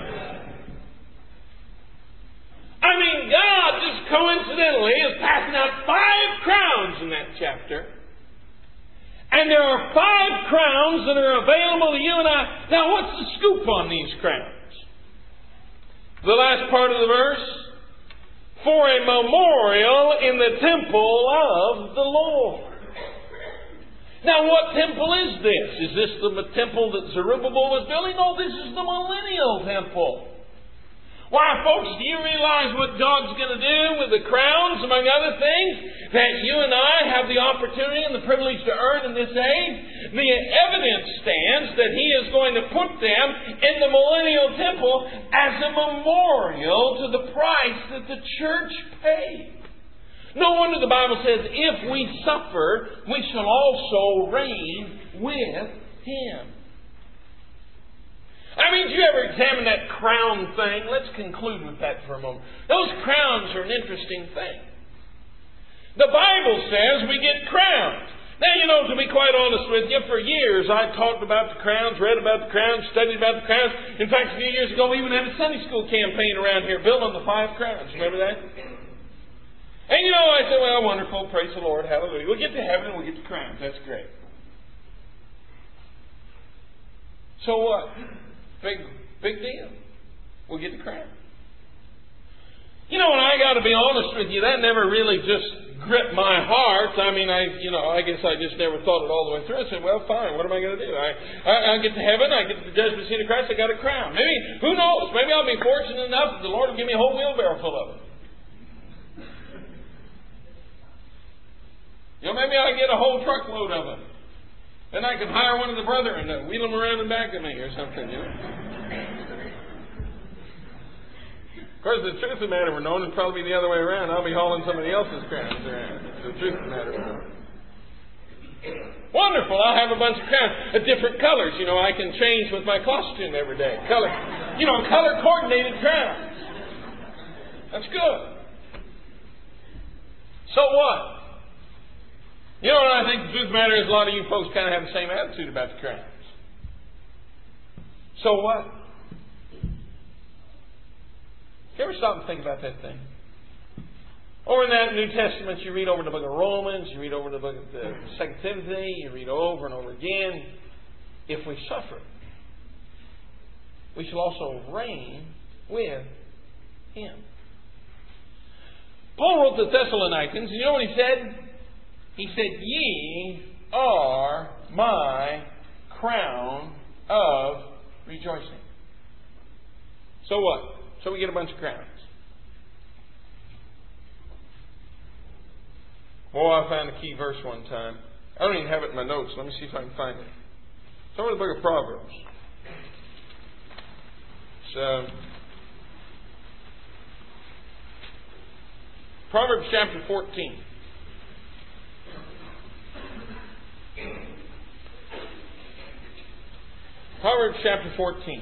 I mean, God just coincidentally is passing out five crowns in that chapter. And there are five crowns that are available to you and I. Now, what's the scoop on these crowns? The last part of the verse. For a memorial in the temple of the Lord. Now, what temple is this? Is this the temple that Zerubbabel was building? No, this is the millennial temple. Why, folks, do you realize what God's going to do with the crowns, among other things, that you and I have the opportunity and the privilege to earn in this age? The evidence stands that He is going to put them in the millennial temple as a memorial to the price that the church paid. No wonder the Bible says, if we suffer, we shall also reign with Him. I mean, did you ever examine that crown thing? Let's conclude with that for a moment. Those crowns are an interesting thing. The Bible says we get crowns. Now, you know, to be quite honest with you, for years I talked about the crowns, read about the crowns, studied about the crowns. In fact, a few years ago we even had a Sunday school campaign around here built on the five crowns. Remember that? And you know, I said, well, wonderful, praise the Lord, hallelujah. We'll get to heaven and we'll get the crowns. That's great. So what? Big, big deal. We'll get the crown. You know, and I got to be honest with you, that never really just gripped my heart. I mean, I, you know, I guess I just never thought it all the way through. I said, well, fine. What am I going to do? I, I, I get to heaven. I get to the judgment seat of Christ. I got a crown. Maybe, who knows? Maybe I'll be fortunate enough that the Lord will give me a whole wheelbarrow full of it. You know, maybe I'll get a whole truckload of them. Then I could hire one of the brethren to wheel them around and back of me or something, you know. Of course, the truth of the matter we're known it'd probably be the other way around. I'll be hauling somebody else's crowns around. The truth of the matter we're known. Wonderful. I'll have a bunch of crowns of different colors. You know, I can change with my costume every day. Color, you know, color-coordinated crowns. That's good. So what? You know what I think the truth of the matter is? A lot of you folks kind of have the same attitude about the crowns. So what? You ever stop and think about that thing? Over in that New Testament, you read over the book of Romans, you read over the book of the Second Timothy, you read over and over again. If we suffer, we shall also reign with Him. Paul wrote to the Thessalonians, you know what he said? He said, ye are my crown of rejoicing. So what? So we get a bunch of crowns. Oh, I found a key verse one time. I don't even have it in my notes. Let me see if I can find it. It's over the book of Proverbs. It's, uh, Proverbs chapter fourteen. Proverbs chapter fourteen.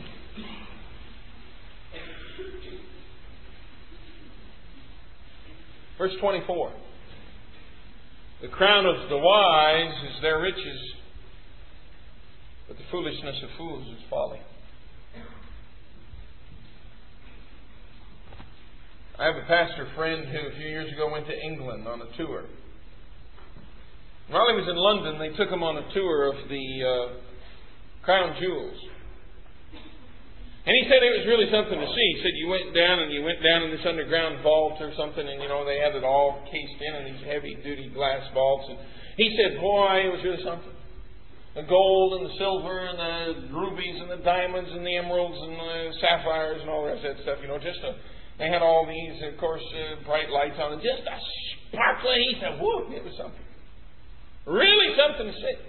Verse twenty-four. The crown of the wise is their riches, but the foolishness of fools is folly. I have a pastor friend who a few years ago went to England on a tour. While he was in London, they took him on a tour of the uh, Crown Jewels. And he said it was really something to see. He said you went down and you went down in this underground vault or something, and you know they had it all cased in in these heavy-duty glass vaults. And he said, boy, it was really something. The gold and the silver and the rubies and the diamonds and the emeralds and the sapphires and all the rest of that stuff. You know, just a, they had all these, of course, uh, bright lights on it. Just a sparkling. He said, whoa, it was something. Really something to see.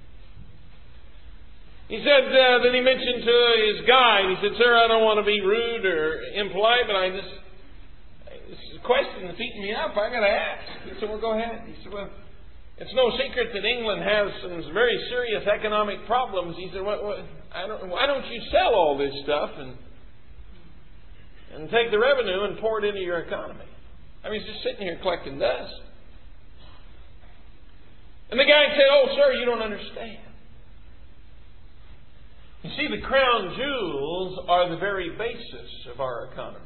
He said, uh, then he mentioned to his guide, he said, sir, I don't want to be rude or impolite, but I just, this is a question that's eating me up. I got to ask. He said, well, go ahead. He said, well, it's no secret that England has some very serious economic problems. He said, what, what, I don't, why don't you sell all this stuff and, and take the revenue and pour it into your economy? I mean, he's just sitting here collecting dust. And the guy said, oh, sir, you don't understand. You see, the crown jewels are the very basis of our economy.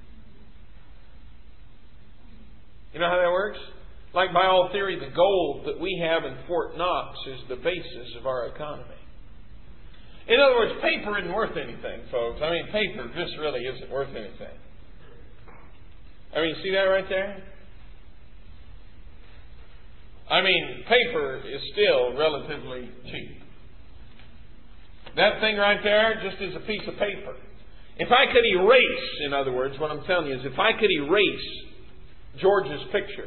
You know how that works? Like by all theory, the gold that we have in Fort Knox is the basis of our economy. In other words, paper isn't worth anything, folks. I mean, paper just really isn't worth anything. I mean, see that right there? I mean, paper is still relatively cheap. That thing right there just is a piece of paper. If I could erase, in other words, what I'm telling you is if I could erase George's picture,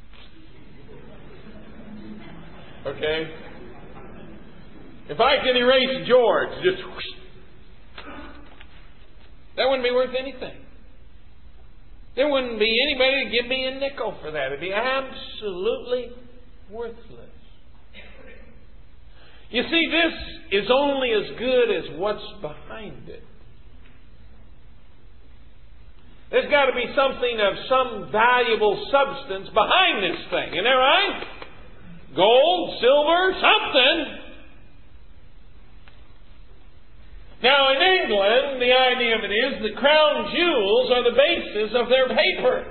okay? If I could erase George, just whoosh, that wouldn't be worth anything. There wouldn't be anybody to give me a nickel for that. It'd be absolutely worthless. You see, this is only as good as what's behind it. There's got to be something of some valuable substance behind this thing. Isn't that right? Gold, silver, something. Now, in England, the idea of it is the crown jewels are the basis of their paper.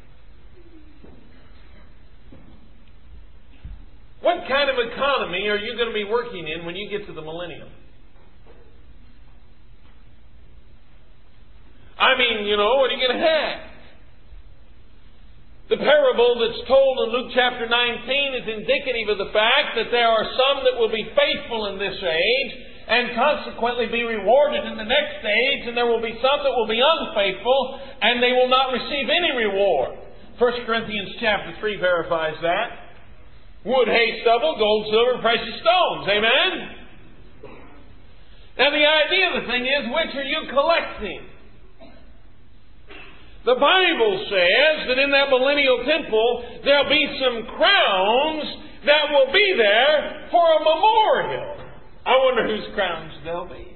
What kind of economy are you going to be working in when you get to the millennium? I mean, you know, what are you going to have? The parable that's told in Luke chapter nineteen is indicative of the fact that there are some that will be faithful in this age and consequently be rewarded in the next age, and there will be some that will be unfaithful and they will not receive any reward. First Corinthians chapter three verifies that. Wood, hay, stubble, gold, silver, precious stones. Amen? Now the idea of the thing is, which are you collecting? The Bible says that in that millennial temple there'll be some crowns that will be there for a memorial. I wonder whose crowns they'll be.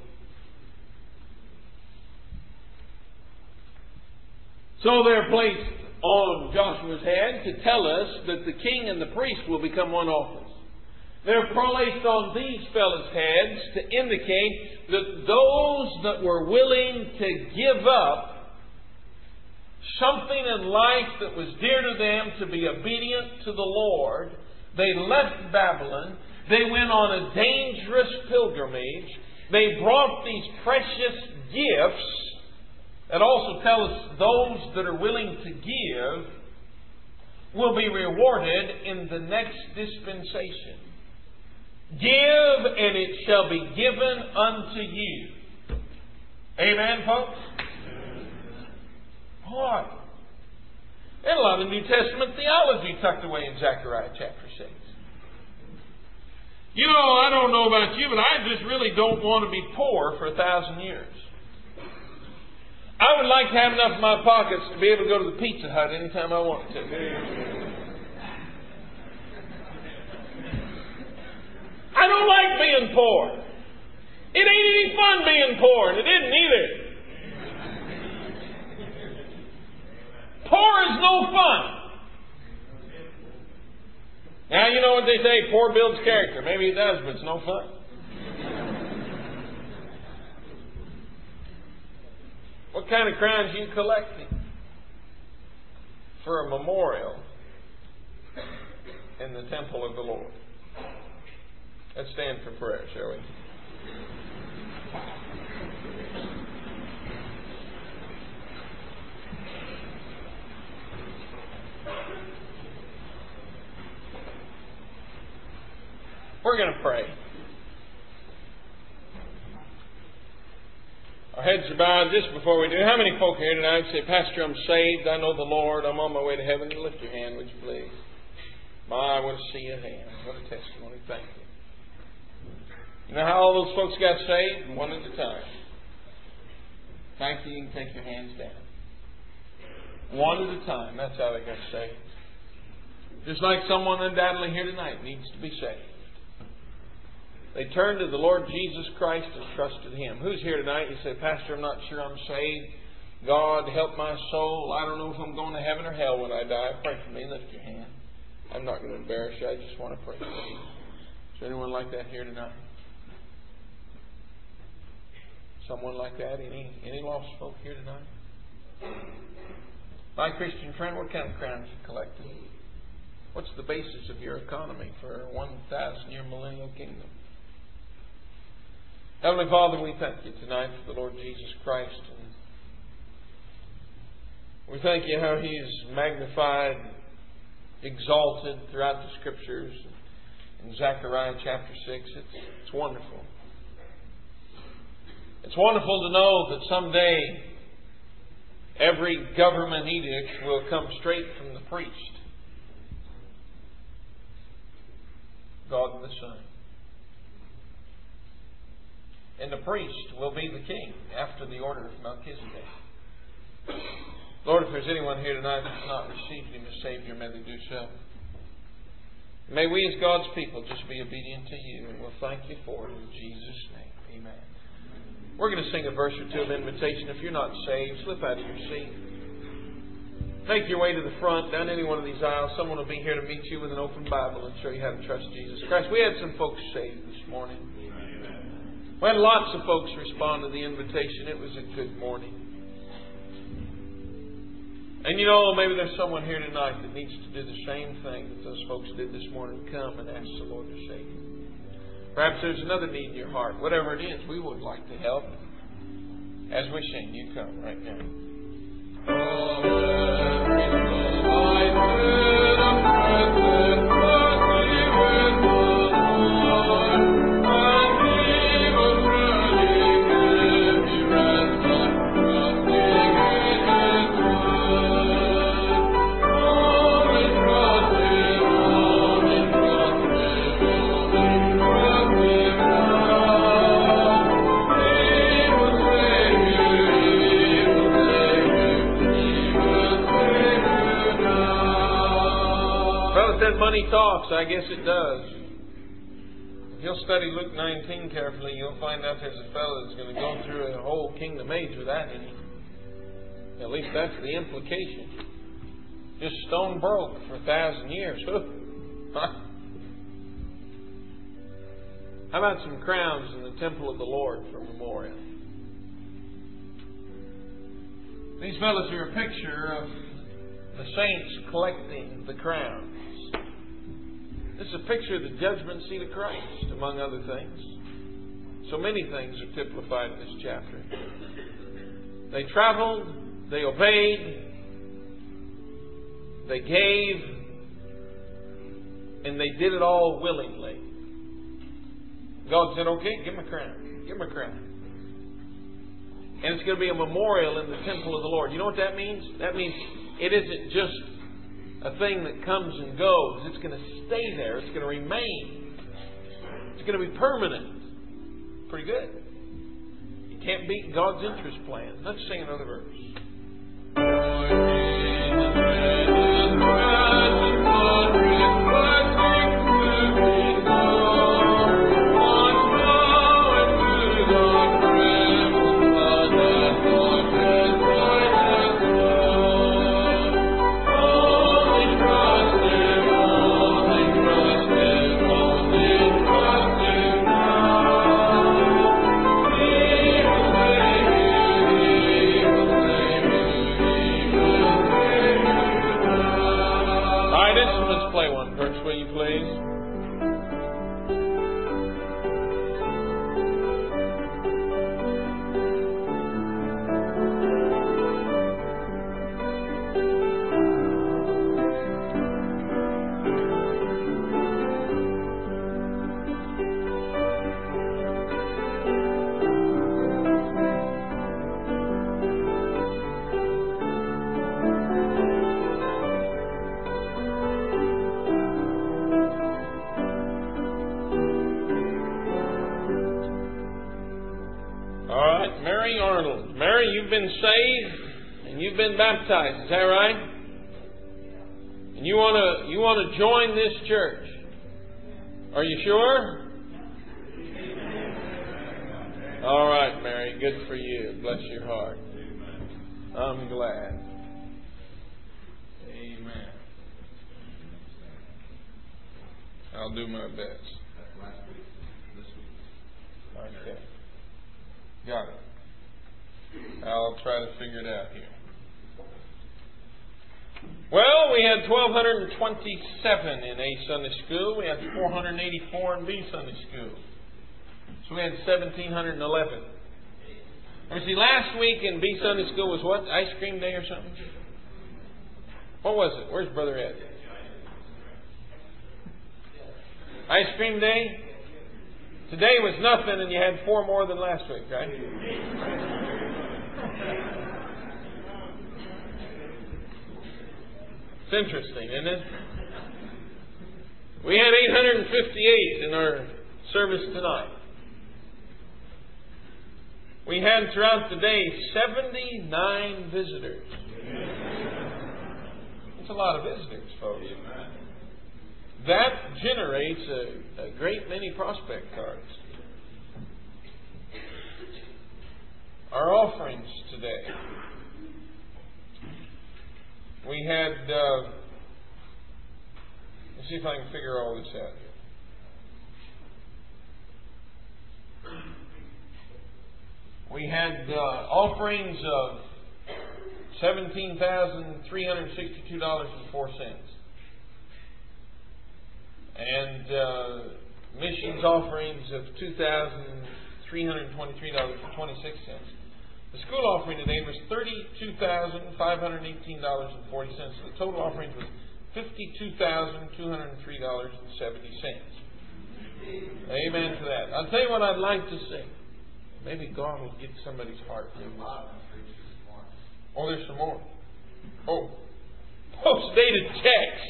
So they're placed on Joshua's head to tell us that the king and the priest will become one office. They're placed on these fellows' heads to indicate that those that were willing to give up something in life that was dear to them to be obedient to the Lord, they left Babylon. They went on a dangerous pilgrimage. They brought these precious gifts that also tell us those that are willing to give will be rewarded in the next dispensation. Give, and it shall be given unto you. Amen, folks? Boy, there's a lot of New Testament theology tucked away in Zechariah chapter six. You know, I don't know about you, but I just really don't want to be poor for a thousand years. I would like to have enough in my pockets to be able to go to the Pizza Hut anytime I want to. I don't like being poor. It ain't any fun being poor, and it isn't either. Poor is no fun. Now, you know what they say, poor builds character. Maybe it does, but it's no fun. What kind of crowns are you collecting for a memorial in the temple of the Lord? Let's stand for prayer, shall we? We're going to pray. Our heads are bowed. Just before we do, how many folk here tonight say, Pastor, I'm saved, I know the Lord, I'm on my way to heaven? Lift your hand, would you please? My, I want to see your hand. What a testimony. Thank you. You know how all those folks got saved? One at a time. Thank you. You can take your hands down. One at a time. That's how they got saved. Just like someone undoubtedly here tonight needs to be saved. They turned to the Lord Jesus Christ and trusted Him. Who's here tonight? You say, Pastor, I'm not sure I'm saved. God, help my soul. I don't know if I'm going to heaven or hell when I die. Pray for me. Lift your hand. I'm not going to embarrass you. I just want to pray for you. Is there anyone like that here tonight? Someone like that? Any any lost folk here tonight? My Christian friend, what kind of crowns you collecting? What's the basis of your economy for a one thousand year millennial kingdom? Heavenly Father, we thank you tonight for the Lord Jesus Christ. And we thank you how He is magnified, exalted throughout the Scriptures. In Zechariah chapter six, it's, it's wonderful. It's wonderful to know that someday every government edict will come straight from the priest, God the Son. And the priest will be the king after the order of Melchizedek. Lord, if there's anyone here tonight that's not received Him as Savior, may they do so. May we as God's people just be obedient to You, and we'll thank You for it in Jesus' name. Amen. We're going to sing a verse or two of invitation. If you're not saved, slip out of your seat. Make your way to the front, down any one of these aisles. Someone will be here to meet you with an open Bible and show you how to trust Jesus Christ. We had some folks saved this morning. We had lots of folks respond to the invitation. It was a good morning. And you know, maybe there's someone here tonight that needs to do the same thing that those folks did this morning. Come and ask the Lord to save you. Perhaps there's another need in your heart. Whatever it is, we would like to help. As we sing, you come right now. Money talks, I guess it does. If you'll study Luke nineteen carefully, you'll find out there's a fellow that's going to go through a whole kingdom age without any. At least that's the implication. Just stone broke for a thousand years. How about some crowns in the temple of the Lord for memorial? These fellows are a picture of the saints collecting the crowns. This is a picture of the judgment seat of Christ, among other things. So many things are typified in this chapter. They traveled, they obeyed, they gave, and they did it all willingly. God said, okay, give him a crown. Give him a crown. And it's going to be a memorial in the temple of the Lord. You know what that means? That means it isn't just a thing that comes and goes. It's going to stay there. It's going to remain. It's going to be permanent. Pretty good. You can't beat God's interest plan. Let's sing another verse. Baptized, is that right? And you want to you want to join this church? Are you sure? All right, Mary. Good for you. Bless your heart. I'm glad. Amen. I'll do my best. Okay. Got it. I'll try to figure it out here. Well, we had twelve twenty-seven in A Sunday School. We had four hundred eighty-four in B Sunday School. So we had one thousand seven hundred eleven. And see, last week in B Sunday School was what? Ice cream day or something? What was it? Where's Brother Ed? Ice cream day? Today was nothing and you had four more than last week, right? It's interesting, isn't it? We had eight hundred fifty-eight in our service tonight. We had throughout the day seventy-nine visitors. That's a lot of visitors, folks. That generates a, a great many prospect cards. Our offerings today. We had, uh, let's see if I can figure all this out here. We had uh, offerings of seventeen thousand three hundred sixty-two dollars and four cents. And uh, missions offerings of two thousand three hundred twenty-three dollars and twenty-six cents. The school offering today was thirty-two thousand five hundred eighteen dollars and forty cents. The total offering was fifty-two thousand two hundred three dollars and seventy cents. Amen to that. I'll tell you what I'd like to see. Maybe God will get somebody's heart. Oh, there's some more. Oh, post-dated checks.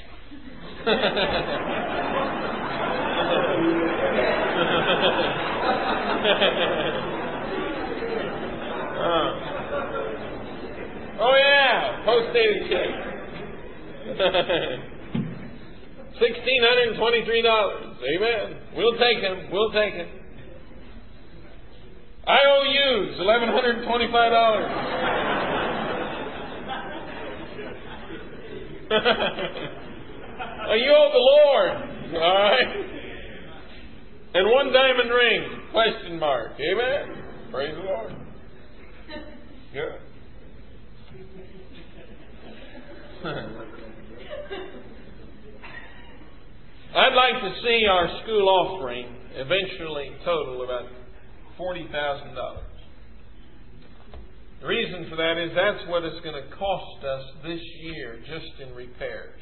Uh, oh yeah, post-dated check. Sixteen hundred and twenty-three dollars. Amen. We'll take them. We'll take them. I O Us, eleven hundred and twenty-five dollars. You owe the Lord. All right. And one diamond ring. Question mark. Amen. Praise the Lord. Good. I'd like to see our school offering eventually total about forty thousand dollars. The reason for that is that's what it's going to cost us this year just in repairs.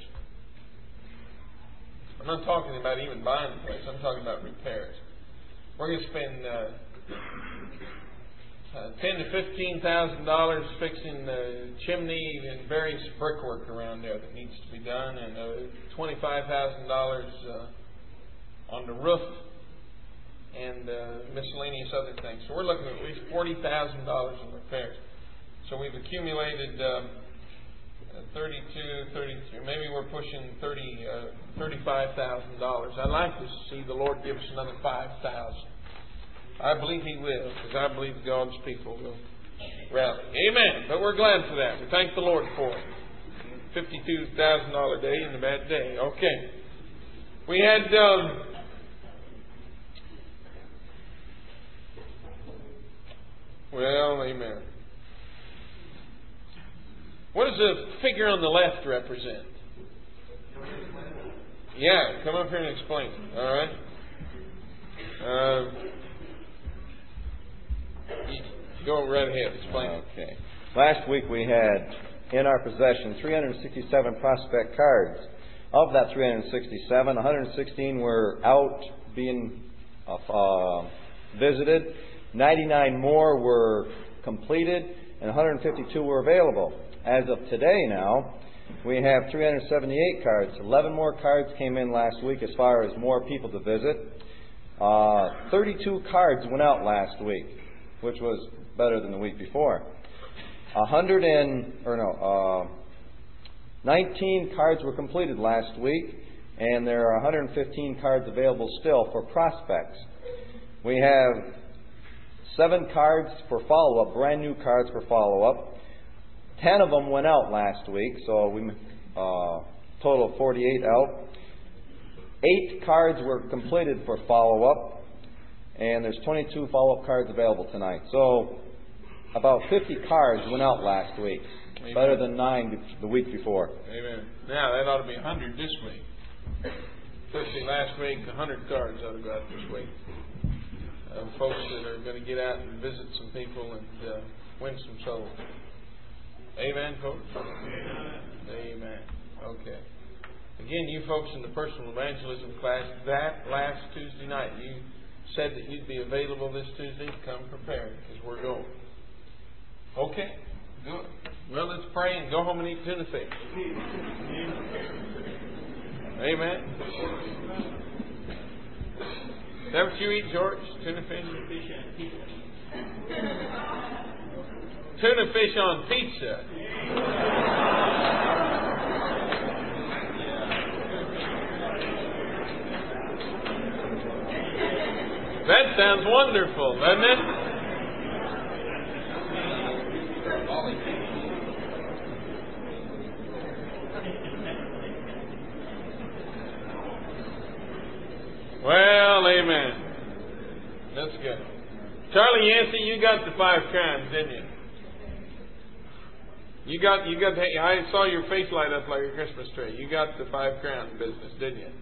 I'm not talking about even buying the place. I'm talking about repairs. We're going to spend uh, uh, ten to fifteen thousand dollars fixing the chimney and various brickwork around there that needs to be done, and uh, twenty-five thousand dollars uh, on the roof, and uh, miscellaneous other things. So we're looking at at least forty thousand dollars in repairs. So we've accumulated um, thirty-two, thirty-three, maybe we're pushing thirty, uh, thirty-five thousand dollars. I'd like to see the Lord give us another five thousand dollars. I believe He will, because I believe God's people will rally. Amen. But we're glad for that. We thank the Lord for it. fifty-two thousand dollars day and a bad day. Okay. We had... Um, well, amen. What does the figure on the left represent? Yeah, come up here and explain it. All right. Uh, you go right ahead. Explain it. Okay. Last week we had in our possession three hundred sixty-seven prospect cards. Of that three hundred sixty-seven, one hundred sixteen were out being uh, visited. ninety-nine more were completed, and one hundred fifty-two were available. As of today now, we have three hundred seventy-eight cards. eleven more cards came in last week as far as more people to visit. Uh, thirty-two cards went out last week, which was better than the week before. one hundred and, or no, uh, nineteen cards were completed last week, and there are one hundred fifteen cards available still for prospects. We have seven cards for follow-up, brand new cards for follow-up. Ten of them went out last week, so we uh, total of forty-eight out. Eight cards were completed for follow-up, and there's twenty-two follow-up cards available tonight. So about fifty cards went out last week, Amen. Better than nine the week before. Amen. Now that ought to be one hundred this week. Especially last week, one hundred cards ought to go out this week. Uh, folks that are going to get out and visit some people and uh, win some souls. Amen, folks? Amen. Amen. Okay. Again, you folks in the personal evangelism class, that last Tuesday night, you said that you'd be available this Tuesday. Come prepared, because we're going. Okay. Good. Well, let's pray and go home and eat tuna fish. Amen. Is that what you eat, George? Tuna fish? Tuna fish on pizza. That sounds wonderful, doesn't it? Well, amen. That's good. Charlie Yancey, you got the five crowns, didn't you? You got, you got. The, I saw your face light up like a Christmas tree. You got the five crown business, didn't you?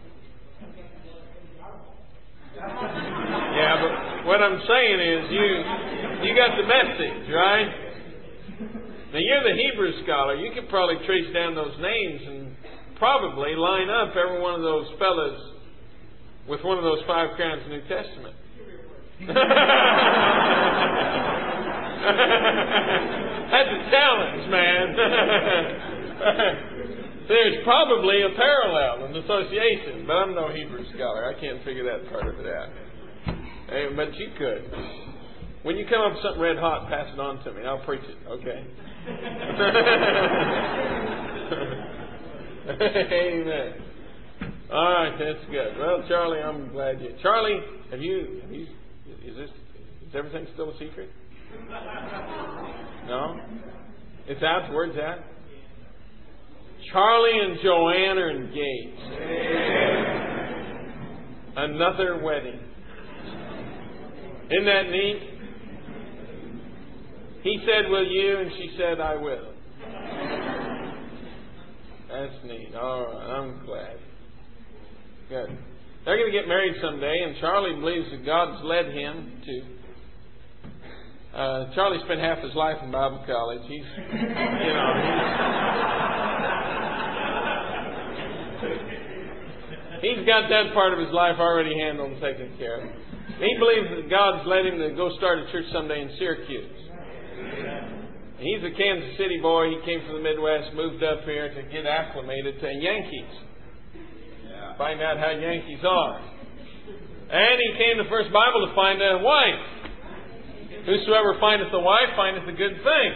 Yeah, but what I'm saying is, you, you got the message, right? Now you're the Hebrew scholar. You could probably trace down those names and probably line up every one of those fellas with one of those five crowns New Testament. That's a challenge, man. There's probably a parallel, an association, but I'm no Hebrew scholar. I can't figure that part of it out. Hey, but you could. When you come up with something red hot, pass it on to me. I'll preach it, okay? Amen. All right, that's good. Well, Charlie, I'm glad you... Charlie, have you... Have you is this... Is everything still a secret? No? It's out? The word's out? Charlie and Joanne are engaged. Another wedding. Isn't that neat? He said, will you? And she said, I will. That's neat. All right, I'm glad. Good. They're going to get married someday, and Charlie believes that God's led him to... Uh, Charlie spent half his life in Bible college. He's, you know... He's, he's got that part of his life already handled and taken care of. He believes that God's led him to go start a church someday in Syracuse. He's a Kansas City boy. He came from the Midwest, moved up here to get acclimated to Yankees. Find out how Yankees are. And he came to First Bible to find a wife. Whosoever findeth a wife findeth a good thing.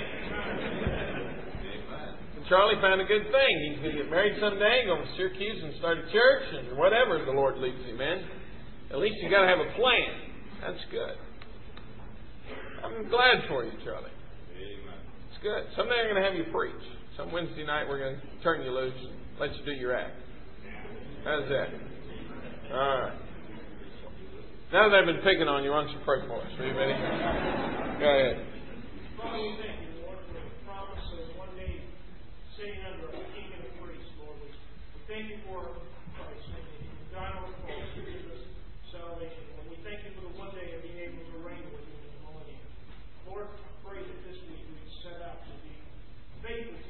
And Charlie found a good thing. He's going to get married someday, go to Syracuse and start a church, and whatever the Lord leads him in. At least you've got to have a plan. That's good. I'm glad for you, Charlie. It's good. Someday I'm going to have you preach. Some Wednesday night we're going to turn you loose and let you do your act. How's that? All right. Now that I've been picking on you, why don't you pray for us? Are you ready? Go ahead. Father, we thank you, Lord, for the promise of one day sitting under a king and a priest, Lord. We thank you for Christ. Thank you for God on the cross to give us salvation, Lord. We thank you for the one day of being able to reign with you in the millennium. Lord, I pray that this week we set out to be faithful